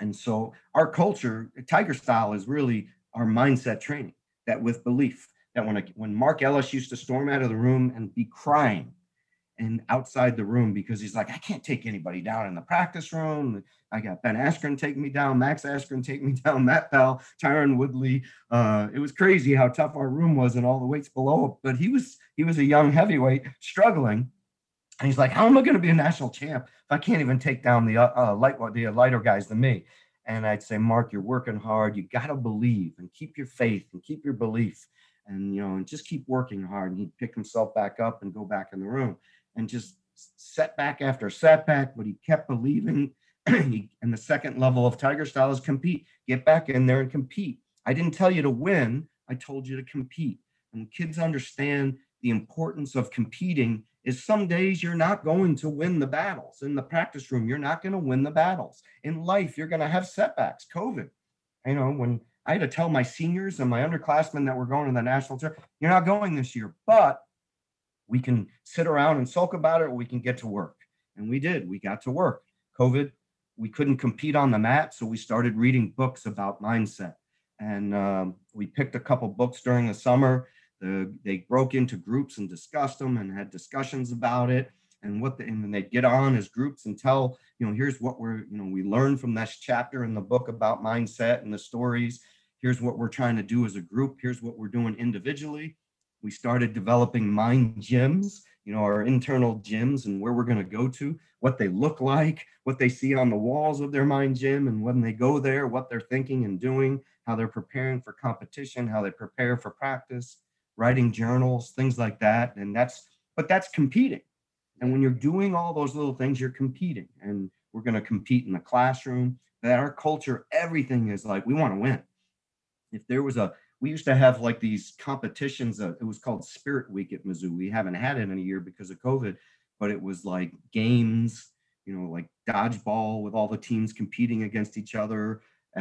And so our culture, Tiger Style, is really our mindset training, that with belief, that when, a, when Mark Ellis used to storm out of the room and be crying and outside the room because he's like, I can't take anybody down in the practice room. I got Ben Askren taking me down, Max Askren taking me down, Matt Bell, Tyron Woodley. Uh, it was crazy how tough our room was and all the weights below. But he was he was a young heavyweight struggling. And he's like, how am I going to be a national champ if I can't even take down the uh, light the lighter guys than me? And I'd say, Mark, you're working hard. You got to believe and keep your faith and keep your belief and, you know, and just keep working hard. And he'd pick himself back up and go back in the room and just setback after setback. But he kept believing. And the second level of Tiger Style is compete. Get back in there and compete. I didn't tell you to win. I told you to compete. And kids understand the importance of competing is some days you're not going to win the battles. In the practice room, you're not going to win the battles. In life, you're going to have setbacks. COVID, you know, when I had to tell my seniors and my underclassmen that were going to the national tour, you're not going this year, but we can sit around and sulk about it, or we can get to work. And we did. We got to work. COVID, we couldn't compete on the mat, so we started reading books about mindset. And um, we picked a couple books during the summer. The, they broke into groups and discussed them and had discussions about it. And what the, and then they'd get on as groups and tell, you know, here's what we're, you know, we learned from this chapter in the book about mindset and the stories. Here's what we're trying to do as a group. Here's what we're doing individually. We started developing mind gyms, you know, our internal gyms and where we're going to go to, what they look like, what they see on the walls of their mind gym. And when they go there, what they're thinking and doing, how they're preparing for competition, how they prepare for practice, writing journals, things like that. And that's, but that's competing. And when you're doing all those little things, you're competing. And we're going to compete in the classroom. That our culture, everything is like, we want to win. If there was a, we used to have like these competitions. Uh, it was called Spirit Week at Mizzou. We haven't had it in a year because of COVID, but it was like games, you know, like dodgeball with all the teams competing against each other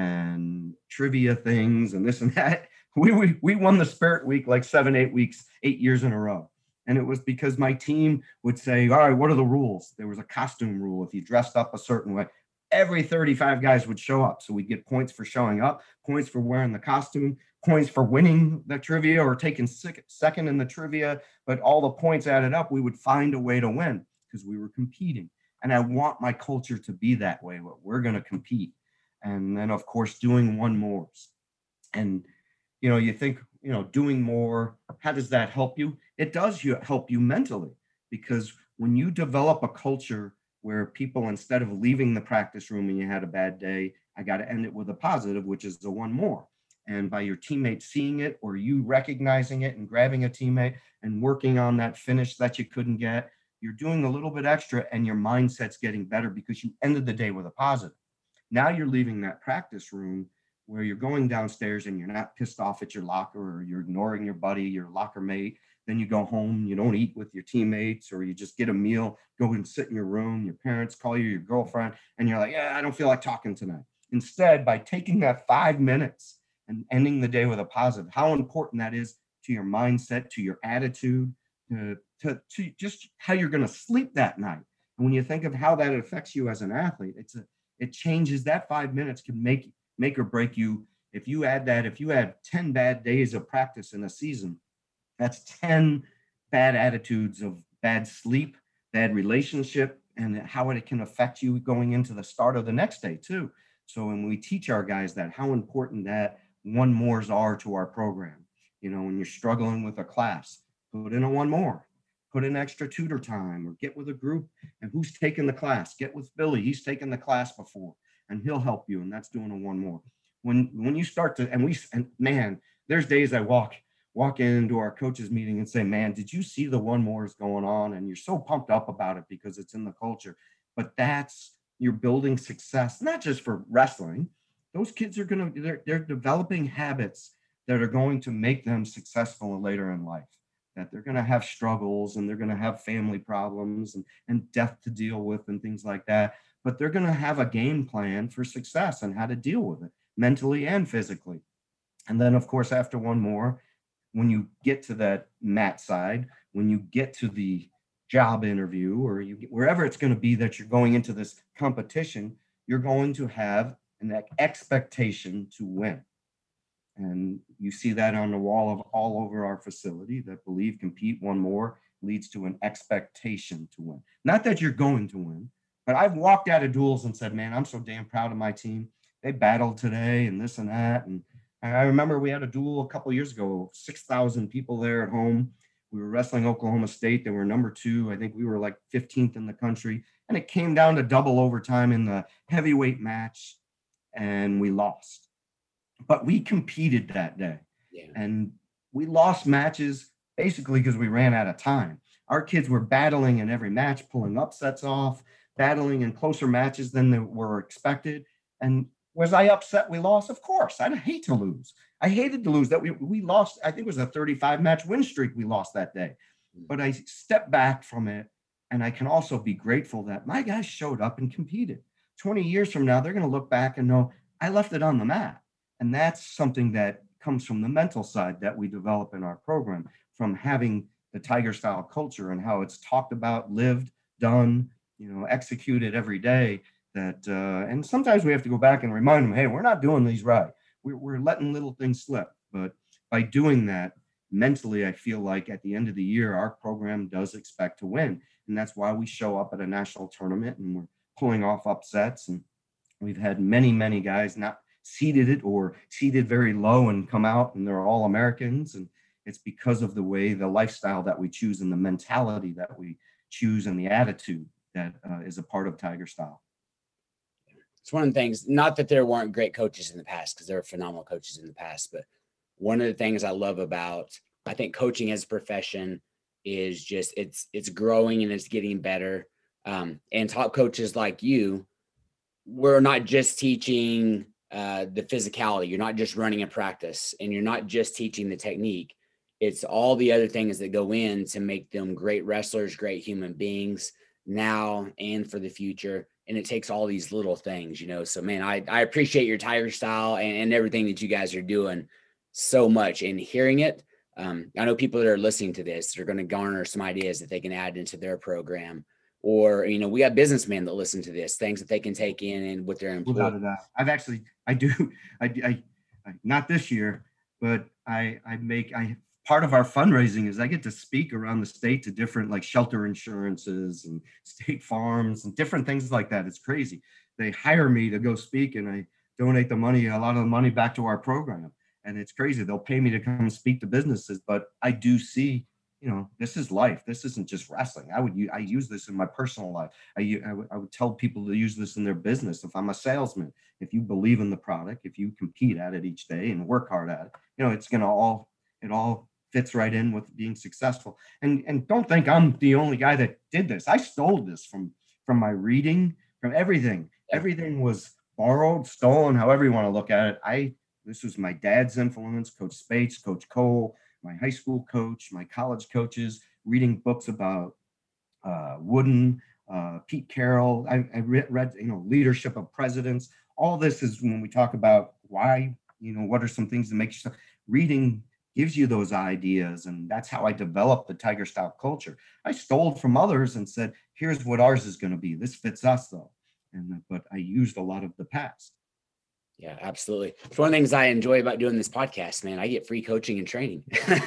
and trivia things and this and that. We, we, we won the Spirit Week like seven, eight weeks, eight years in a row. And it was because my team would say, all right, what are the rules? There was a costume rule. If you dressed up a certain way, every thirty-five guys would show up. So we'd get points for showing up, points for wearing the costume, points for winning the trivia or taking second in the trivia. But all the points added up, we would find a way to win because we were competing. And I want my culture to be that way. We're going to compete. And then, of course, doing one mores. And, you know, you think, you know, doing more, how does that help you? It does you help you mentally, because when you develop a culture where people, instead of leaving the practice room and you had a bad day, I got to end it with a positive, which is the one more. And by your teammates seeing it or you recognizing it and grabbing a teammate and working on that finish that you couldn't get, you're doing a little bit extra and your mindset's getting better because you ended the day with a positive. Now you're leaving that practice room where you're going downstairs and you're not pissed off at your locker or you're ignoring your buddy, your locker mate. Then you go home, you don't eat with your teammates, or you just get a meal, go and sit in your room. Your parents call you, your girlfriend, and you're like, yeah, I don't feel like talking tonight. Instead, by taking that five minutes and ending the day with a positive, how important that is to your mindset, to your attitude, to, to, to just how you're going to sleep that night. And when you think of how that affects you as an athlete, it's a, it changes. That five minutes can make make or break you. If you add that, if you had ten bad days of practice in a season, that's ten bad attitudes of bad sleep, bad relationship, and how it can affect you going into the start of the next day too. So when we teach our guys that, how important that one mores are to our program. You know, when you're struggling with a class, put in a one more, put in extra tutor time, or get with a group. And who's taking the class? Get with Billy. He's taken the class before, and he'll help you. And that's doing a one more. When when you start to, and we, and man, there's days I walk walk into our coaches meeting and say, man, did you see the one mores going on? And you're so pumped up about it because it's in the culture. But that's, you're building success, not just for wrestling. Those kids are going to, they're, they're developing habits that are going to make them successful later in life, that they're going to have struggles and they're going to have family problems and, and death to deal with and things like that. But they're going to have a game plan for success and how to deal with it mentally and physically. And then, of course, after one more, when you get to that mat side, when you get to the job interview, or you wherever it's going to be that you're going into this competition, you're going to have and that expectation to win. And you see that on the wall of all over our facility, that believe, compete, one more leads to an expectation to win. Not that you're going to win, but I've walked out of duels and said, man, I'm so damn proud of my team. They battled today and this and that. And I remember we had a duel a couple of years ago, six thousand people there at home. We were wrestling Oklahoma State. They were number two. I think we were like fifteenth in the country. And it came down to double overtime in the heavyweight match, and we lost. But we competed that day. Yeah. And we lost matches basically because we ran out of time. Our kids were battling in every match, pulling upsets off, battling in closer matches than they were expected. And was I upset we lost? Of course. I hate to lose. I hated to lose. That we, we lost, I think it was a thirty-five match win streak we lost that day. But I stepped back from it, and I can also be grateful that my guys showed up and competed. twenty years from now, they're going to look back and know I left it on the mat. And that's something that comes from the mental side that we develop in our program, from having the Tiger style culture and how it's talked about, lived, done, you know, executed every day. That uh, and sometimes we have to go back and remind them, hey, we're not doing these right. We're, we're letting little things slip. But by doing that, mentally, I feel like at the end of the year, our program does expect to win. And that's why we show up at a national tournament and we're pulling off upsets. And we've had many, many guys not seeded it or seeded very low and come out and they're all Americans. And it's because of the way, the lifestyle that we choose and the mentality that we choose and the attitude that uh, is a part of Tiger style. It's one of the things, not that there weren't great coaches in the past, because there were phenomenal coaches in the past, but one of the things I love about, I think, coaching as a profession is just it's it's growing and it's getting better. Um, and top coaches like you, we're not just teaching uh, the physicality. You're not just running a practice, and you're not just teaching the technique. It's all the other things that go in to make them great wrestlers, great human beings now and for the future. And it takes all these little things, you know. So, man, I, I appreciate your Tiger style and, and everything that you guys are doing so much. And hearing it, um, I know people that are listening to this, they're going to garner some ideas that they can add into their program. Or, you know, we have businessmen that listen to this, things that they can take in and with their employees. Without a doubt. I've actually, I do, I, I, I not this year, but I, I make, I, part of our fundraising is I get to speak around the state to different like shelter insurances and state farms and different things like that. It's crazy. They hire me to go speak and I donate the money, a lot of the money back to our program. And it's crazy. They'll pay me to come speak to businesses, but I do see, you know, this is life. This isn't just wrestling. I would, I use this in my personal life. I, I, would, I would tell people to use this in their business. If I'm a salesman, if you believe in the product, if you compete at it each day and work hard at it, you know, it's going to all, it all fits right in with being successful. And and don't think I'm the only guy that did this. I stole this from from my reading, from everything. Everything was borrowed, stolen, however you want to look at it. I this was my dad's influence, Coach Spates, Coach Cole, my high school coach, my college coaches, reading books about uh, Wooden, uh, Pete Carroll. I, I read, read, you know, leadership of presidents. All this is when we talk about why, you know, what are some things that make you reading gives you those ideas. And that's how I developed the Tiger style culture. I stole from others and said, here's what ours is going to be. This fits us though. And, but I used a lot of the past. Yeah, absolutely. It's one of the things I enjoy about doing this podcast, man. I get free coaching and training,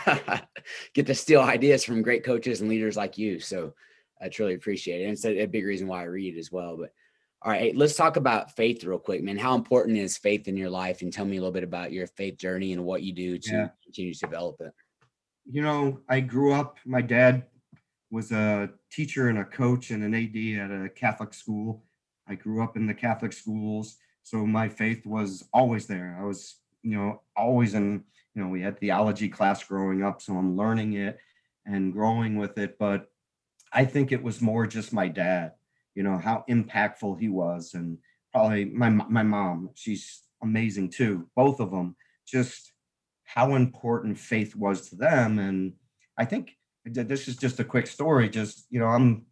get to steal ideas from great coaches and leaders like you. So I truly appreciate it. And it's a, a big reason why I read as well. But all right, hey, let's talk about faith real quick, man. How important is faith in your life? And tell me a little bit about your faith journey and what you do to yeah. continue to develop it. You know, I grew up, my dad was a teacher and a coach and an A D at a Catholic school. I grew up in the Catholic schools. So my faith was always there. I was, you know, always in, you know, we had theology class growing up. So I'm learning it and growing with it. But I think it was more just my dad. You know, how impactful he was. And probably my my mom, she's amazing too. Both of them, just how important faith was to them. And I think this is just a quick story. Just, you know, I'm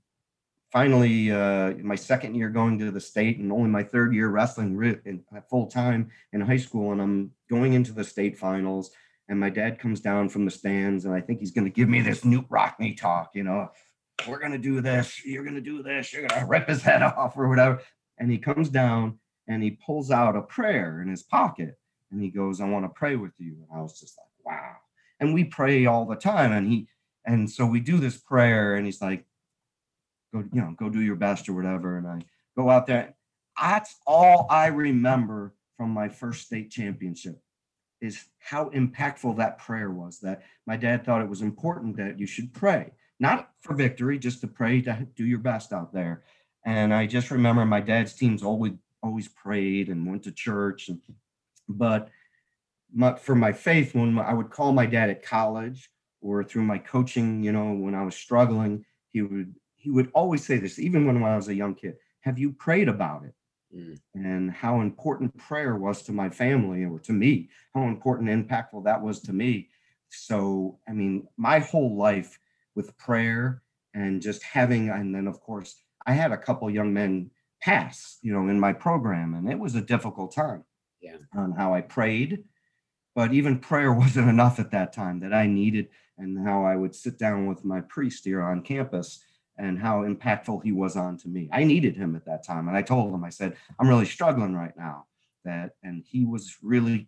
finally uh, my second year going to the state and only my third year wrestling re- in, full time in high school. And I'm going into the state finals. And my dad comes down from the stands and I think he's going to give me this Newt Rockne talk, you know. We're going to do this. You're going to do this. You're going to rip his head off or whatever. And he comes down and he pulls out a prayer in his pocket and he goes, I want to pray with you. And I was just like, wow. And we pray all the time. And he, and so we do this prayer and he's like, go, you know, go do your best or whatever. And I go out there. That's all I remember from my first state championship, is how impactful that prayer was, that my dad thought it was important that you should pray, not for victory, just to pray to do your best out there. And I just remember my dad's teams always, always prayed and went to church. And, but my, for my faith, when I would call my dad at college or through my coaching, you know, when I was struggling, he would, he would always say this, even when I was a young kid, have you prayed about it? Mm. And how important prayer was to my family or to me, how important and impactful that was to me. So, I mean, my whole life with prayer and just having, and then of course, I had a couple young men pass, you know, in my program, and it was a difficult time yeah. on how I prayed. But even prayer wasn't enough at that time, that I needed, and how I would sit down with my priest here on campus and how impactful he was on to me. I needed him at that time. And I told him, I said, I'm really struggling right now. That, and he was really,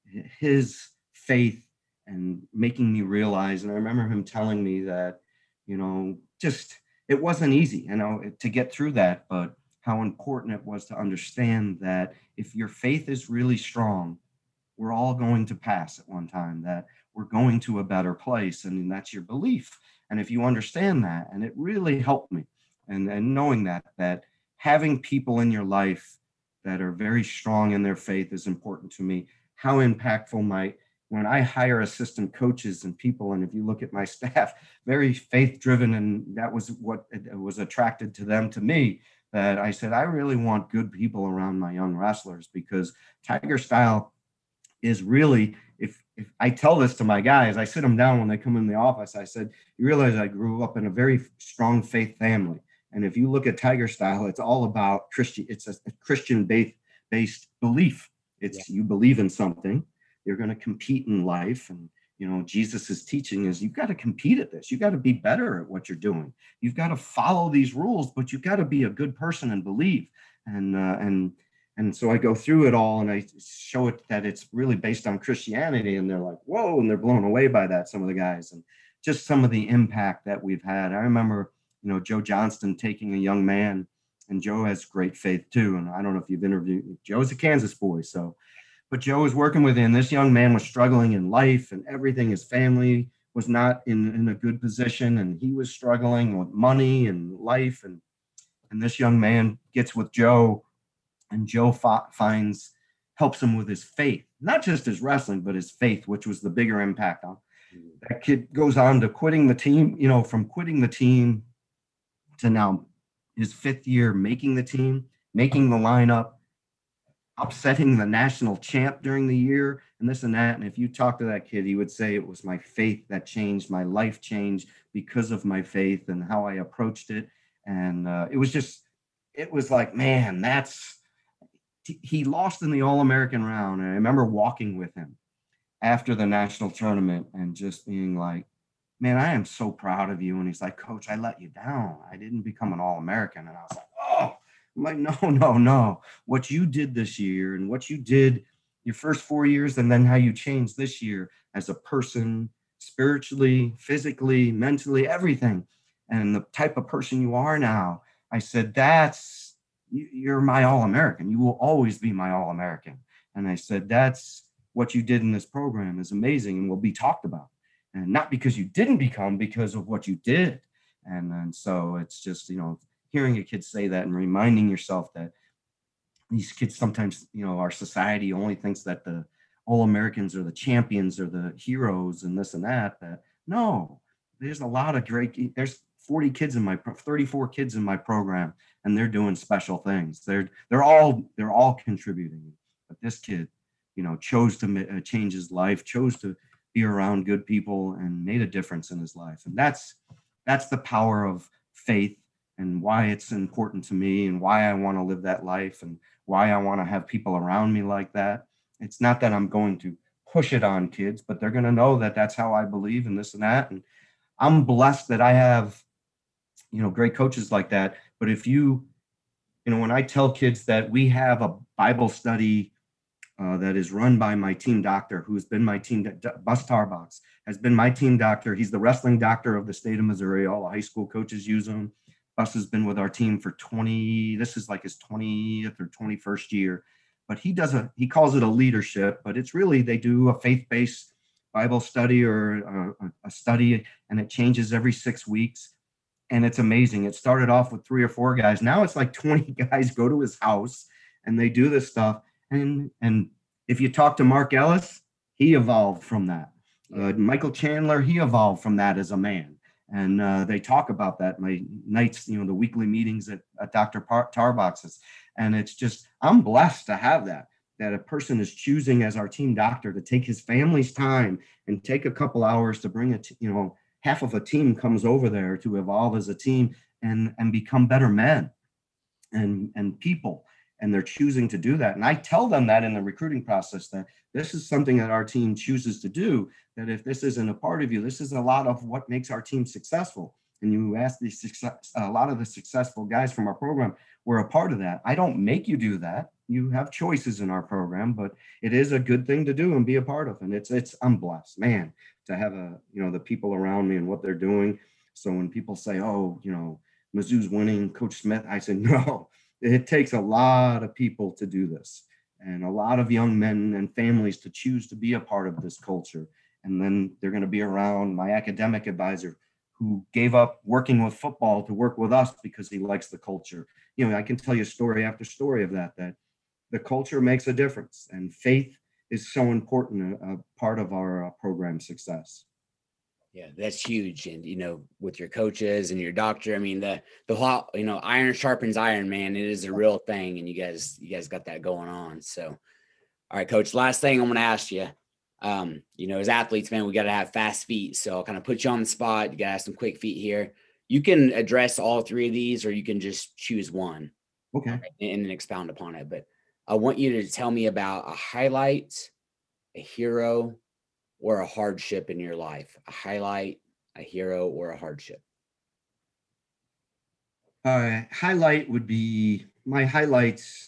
his faith and making me realize, and I remember him telling me that, you know, just, it wasn't easy, you know, to get through that, but how important it was to understand that if your faith is really strong, we're all going to pass at one time, that we're going to a better place. And that's your belief. And if you understand that, and it really helped me, and, and knowing that, that having people in your life that are very strong in their faith is important to me. How impactful my, when I hire assistant coaches and people, and if you look at my staff, very faith driven, and that was what was attracted to them to me, that I said, I really want good people around my young wrestlers, because Tiger Style is really, if if I tell this to my guys, I sit them down when they come in the office, I said, you realize I grew up in a very strong faith family. And if you look at Tiger Style, it's all about Christian, it's a, a Christian based, based belief. It's yeah. you believe in something, you're going to compete in life. And, you know, Jesus's teaching is you've got to compete at this. You've got to be better at what you're doing. You've got to follow these rules, but you've got to be a good person and believe. And, uh, and, And so I go through it all and I show it that it's really based on Christianity, and they're like, whoa, and they're blown away by that, some of the guys, and just some of the impact that we've had. I remember, you know, Joe Johnston taking a young man, and Joe has great faith too. And I don't know if you've interviewed, Joe's a Kansas boy. So, but Joe was working with him. This young man was struggling in life and everything. His family was not in, in a good position, and he was struggling with money and life. And, and this young man gets with Joe, and Joe fa- finds, helps him with his faith, not just his wrestling, but his faith, which was the bigger impact on. That kid goes on to quitting the team, you know, from quitting the team to now his fifth year making the team, making the lineup, upsetting the national champ during the year, and this and that. And if you talk to that kid, he would say it was my faith that changed, my life changed because of my faith and how I approached it. And uh, it was just, it was like, man, that's, he lost in the All-American round. And I remember walking with him after the national tournament and just being like, man, I am so proud of you. And he's like, Coach, I let you down. I didn't become an All-American. And I was like, oh, I'm like, no, no, no. What you did this year and what you did your first four years and then how you changed this year as a person, spiritually, physically, mentally, everything. And the type of person you are now, I said, that's, you're my All-American. You will always be my All-American. And I said, that's what you did in this program is amazing and will be talked about. And not because you didn't become, because of what you did. And, and so it's just, you know, hearing a kid say that and reminding yourself that these kids sometimes, you know, our society only thinks that the All-Americans are the champions or the heroes and this and that, that no, there's a lot of great, there's forty kids in my, thirty-four kids in my program, and they're doing special things. They're, they're all, they're all contributing. But this kid, you know, chose to change his life, chose to be around good people and made a difference in his life. And that's, that's the power of faith and why it's important to me and why I want to live that life and why I want to have people around me like that. It's not that I'm going to push it on kids, but they're going to know that that's how I believe and this and that. And I'm blessed that I have, you know, great coaches like that. But if you, you know, when I tell kids that we have a Bible study uh, that is run by my team doctor, who's been my team, Bus Tarbox has been my team doctor. He's the wrestling doctor of the state of Missouri. All the high school coaches use him. Bus has been with our team for twenty, this is like his twentieth or twenty-first year, but he does a, he calls it a leadership, but it's really, they do a faith-based Bible study or a, a study, and it changes every six weeks. And it's amazing. It started off with three or four guys. Now it's like twenty guys go to his house and they do this stuff. And, and if you talk to Mark Ellis, he evolved from that. Uh, Michael Chandler, he evolved from that as a man. And uh, they talk about that my nights, you know, the weekly meetings at, at Doctor Par- Tarbox's. And it's just, I'm blessed to have that, that a person is choosing as our team doctor to take his family's time and take a couple hours to bring it, you know, half of a team comes over there to evolve as a team and, and become better men and, and people. And they're choosing to do that. And I tell them that in the recruiting process, that this is something that our team chooses to do, that if this isn't a part of you, this is a lot of what makes our team successful. And you ask these success, a lot of the successful guys from our program, we're a part of that. I don't make you do that. You have choices in our program, but it is a good thing to do and be a part of. And it's, it's, I'm blessed, man, to have a, you know, the people around me and what they're doing. So when people say, oh, you know, Mizzou's winning, Coach Smith, I said, no, it takes a lot of people to do this, and a lot of young men and families to choose to be a part of this culture. And then they're going to be around my academic advisor, who gave up working with football to work with us because he likes the culture. You know, I can tell you story after story of that, that the culture makes a difference, and faith is so important, a, a part of our uh, program success. Yeah, that's huge. And, you know, with your coaches and your doctor, I mean, the, the whole, you know, iron sharpens iron, man. It is a real thing. And you guys, you guys got that going on. So, all right, Coach, last thing I'm going to ask you, um, you know, as athletes, man, we got to have fast feet. So I'll kind of put you on the spot. You got to have some quick feet here. You can address all three of these, or you can just choose one. Okay. And, and then expound upon it. But I want you to tell me about a highlight, a hero, or a hardship in your life. A highlight, a hero, or a hardship. Uh, highlight would be, my highlights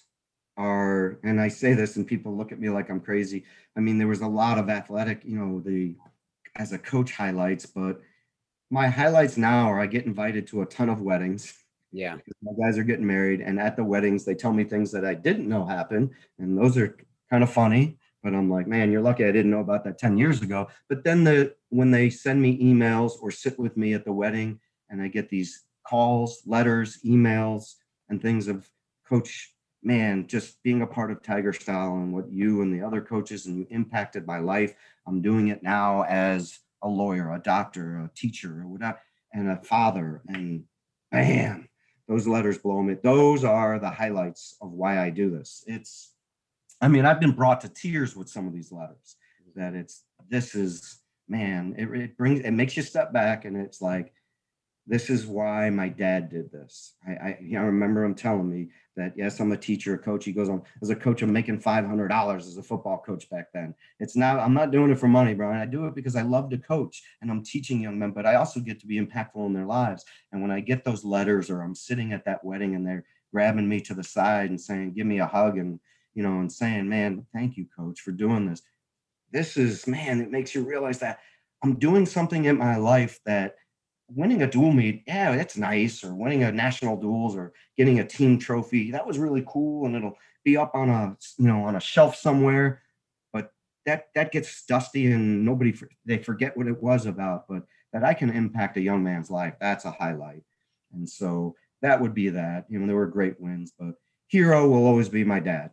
are, and I say this and people look at me like I'm crazy. I mean, there was a lot of athletic, you know, the, as a coach highlights, but my highlights now are I get invited to a ton of weddings. Yeah. My guys are getting married, and at the weddings, they tell me things that I didn't know happened. And those are kind of funny, but I'm like, man, you're lucky I didn't know about that ten years ago. But then the, when they send me emails or sit with me at the wedding, and I get these calls, letters, emails, and things of, Coach, man, just being a part of Tiger Style and what you and the other coaches, and you impacted my life. I'm doing it now as a lawyer, a doctor, a teacher, or whatever, and a father. And man, those letters blow me. Those are the highlights of why I do this. It's, I mean, I've been brought to tears with some of these letters, that it's, this is, man, it, it brings, it makes you step back, and it's like, this is why my dad did this. I, I, you know, I remember him telling me that, yes, I'm a teacher, a coach. He goes on, as a coach, I'm making five hundred dollars as a football coach back then. It's not, I'm not doing it for money, Brian. I do it because I love to coach, and I'm teaching young men, but I also get to be impactful in their lives. And when I get those letters, or I'm sitting at that wedding and they're grabbing me to the side and saying, give me a hug, and, you know, and saying, man, thank you, Coach, for doing this. This is, man, it makes you realize that I'm doing something in my life that, winning a dual meet, yeah, that's nice, or winning a national duels, or getting a team trophy, that was really cool, and it'll be up on a, you know, on a shelf somewhere. But that that gets dusty, and nobody, they forget what it was about. But that I can impact a young man's life, that's a highlight. And so that would be that. You know, there were great wins, but hero will always be my dad.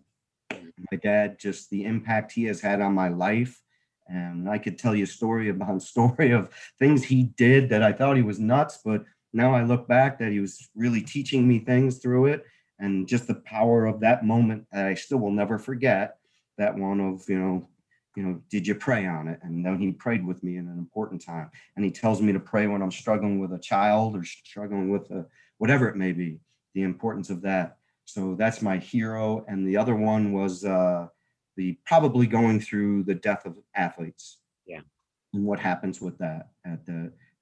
My dad, just the impact he has had on my life. And I could tell you story upon story of things he did that I thought he was nuts, but now I look back that he was really teaching me things through it, and just the power of that moment that I still will never forget. That one of, you know, you know, did you pray on it? And then he prayed with me in an important time. And he tells me to pray when I'm struggling with a child, or struggling with a, whatever it may be, the importance of that. So that's my hero. And the other one was, uh, the probably going through the death of athletes. Yeah. And what happens with that, at the,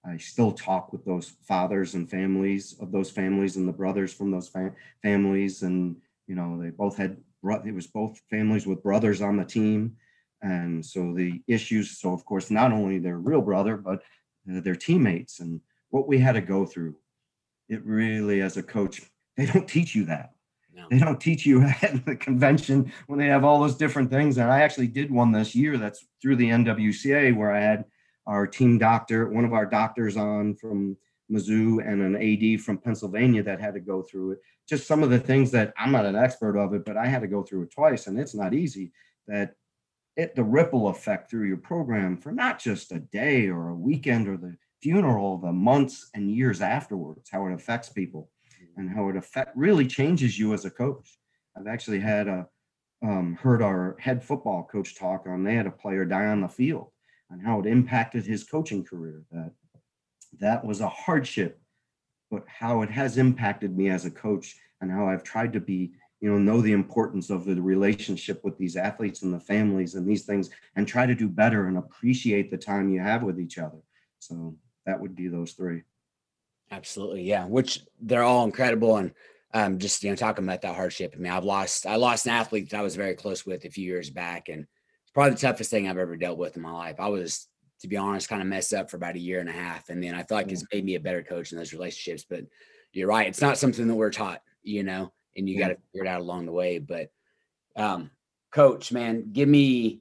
I still talk with those fathers and families of those families and the brothers from those fam- families. And, you know, they both had, it was both families with brothers on the team. And so the issues, so of course, not only their real brother, but uh, their teammates and what we had to go through. It really, as a coach, they don't teach you that. No. They don't teach you at the convention when they have all those different things. And I actually did one this year that's through the N W C A, where I had our team doctor, one of our doctors on from Mizzou and an A D from Pennsylvania that had to go through it. Just some of the things that I'm not an expert of it, but I had to go through it twice. And it's not easy, that it, the ripple effect through your program for not just a day or a weekend or the funeral, the months and years afterwards, how it affects people and how it affect really changes you as a coach. I've actually had a um, heard our head football coach talk on, they had a player die on the field and how it impacted his coaching career. That that was a hardship, but how it has impacted me as a coach and how I've tried to be, you know, know the importance of the relationship with these athletes and the families and these things, and try to do better and appreciate the time you have with each other. So that would be those three. Absolutely. Yeah. Which they're all incredible. And um, just, you know, talking about that hardship. I mean, I've lost, I lost an athlete that I was very close with a few years back. And it's probably the toughest thing I've ever dealt with in my life. I was, to be honest, kind of messed up for about a year and a half. And then I feel like it's made me a better coach in those relationships. But you're right. It's not something that we're taught, you know, and you yeah. got to figure it out along the way. But um, coach, man, give me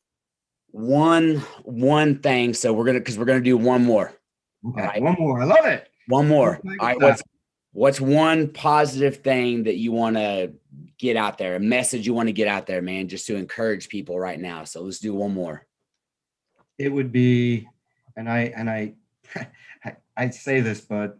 one, one thing. So we're going to, cause we're going to do one more. Okay. Right? One more. I love it. One more. All right. What's, what's one positive thing that you want to get out there, a message you want to get out there, man, just to encourage people right now? So let's do one more. It would be, and I, and I, I, I say this, but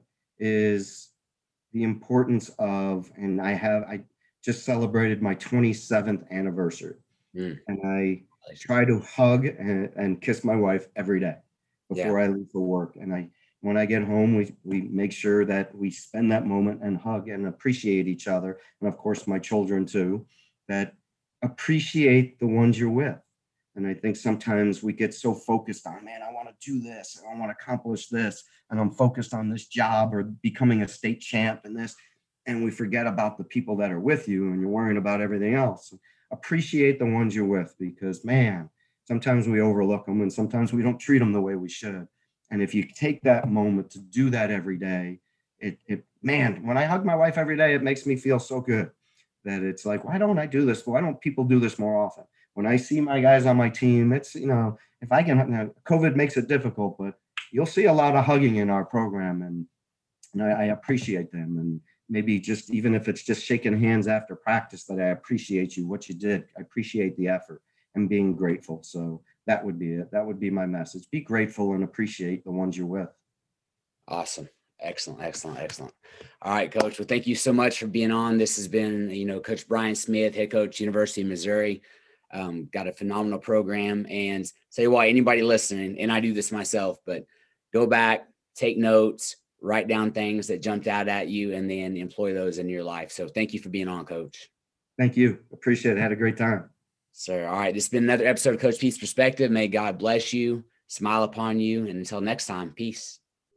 is the importance of, and I have, I just celebrated my twenty-seventh anniversary mm. and I try to hug and, and kiss my wife every day before yeah. I leave for work. And I, when I get home, we, we make sure that we spend that moment and hug and appreciate each other. And of course, my children too, that appreciate the ones you're with. And I think sometimes we get so focused on, man, I want to do this, and I want to accomplish this, and I'm focused on this job or becoming a state champ and this, and we forget about the people that are with you, and you're worrying about everything else. Appreciate the ones you're with, because, man, sometimes we overlook them, and sometimes we don't treat them the way we should. And if you take that moment to do that every day, it, it, man, when I hug my wife every day, it makes me feel so good that it's like, why don't I do this? Why don't people do this more often? When I see my guys on my team, it's, you know, if I can, you know, COVID makes it difficult, but you'll see a lot of hugging in our program, and, and I, I appreciate them. And maybe just, even if it's just shaking hands after practice, that I appreciate you, what you did. I appreciate the effort and being grateful. So that would be it. That would be my message. Be grateful and appreciate the ones you're with. Awesome. Excellent. Excellent. Excellent. All right, Coach. Well, thank you so much for being on. This has been, you know, Coach Brian Smith, head coach, University of Missouri. Um, got a phenomenal program. And say why anybody listening, and I do this myself, but go back, take notes, write down things that jumped out at you, and then employ those in your life. So thank you for being on, Coach. Thank you. Appreciate it. Had a great time. Sir. All right. This has been another episode of Coach Pete's Perspective. May God bless you, smile upon you. And until next time, peace.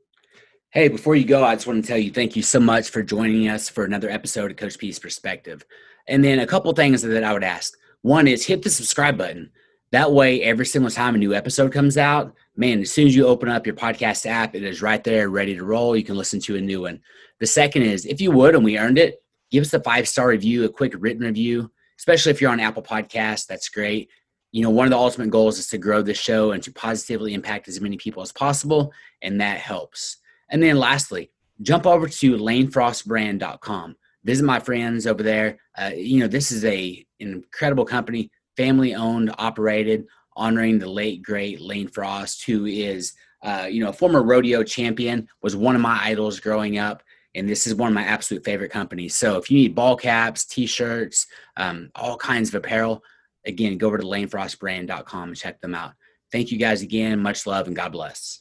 Hey, before you go, I just want to tell you, thank you so much for joining us for another episode of Coach Pete's Perspective. And then a couple of things that I would ask. One is hit the subscribe button. That way, every single time a new episode comes out, man, as soon as you open up your podcast app, it is right there, ready to roll. You can listen to a new one. The second is, if you would, and we earned it, give us a five-star review, a quick written review, especially if you're on Apple Podcasts. That's great. You know, one of the ultimate goals is to grow the show and to positively impact as many people as possible, and that helps. And then lastly, jump over to lane frost brand dot com. Visit my friends over there. Uh, you know, this is a an incredible company, family-owned, operated, honoring the late, great Lane Frost, who is, uh, you know, a former rodeo champion, was one of my idols growing up, and this is one of my absolute favorite companies. So if you need ball caps, T-shirts, um, all kinds of apparel, again, go over to lane frost brand dot com and check them out. Thank you guys again. Much love, and God bless.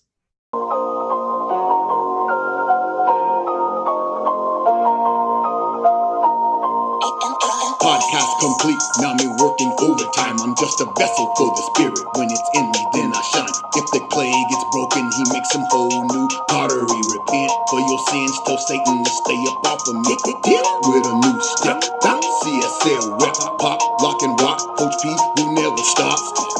Podcast complete. Now me working overtime. I'm just a vessel for the spirit. When it's in me, then I shine. If the clay gets broken, he makes some whole new pottery. Repent for your sins, tell Satan to stay up off of me. With a new step, C S L rep, pop, lock and rock. Coach P, who never stops.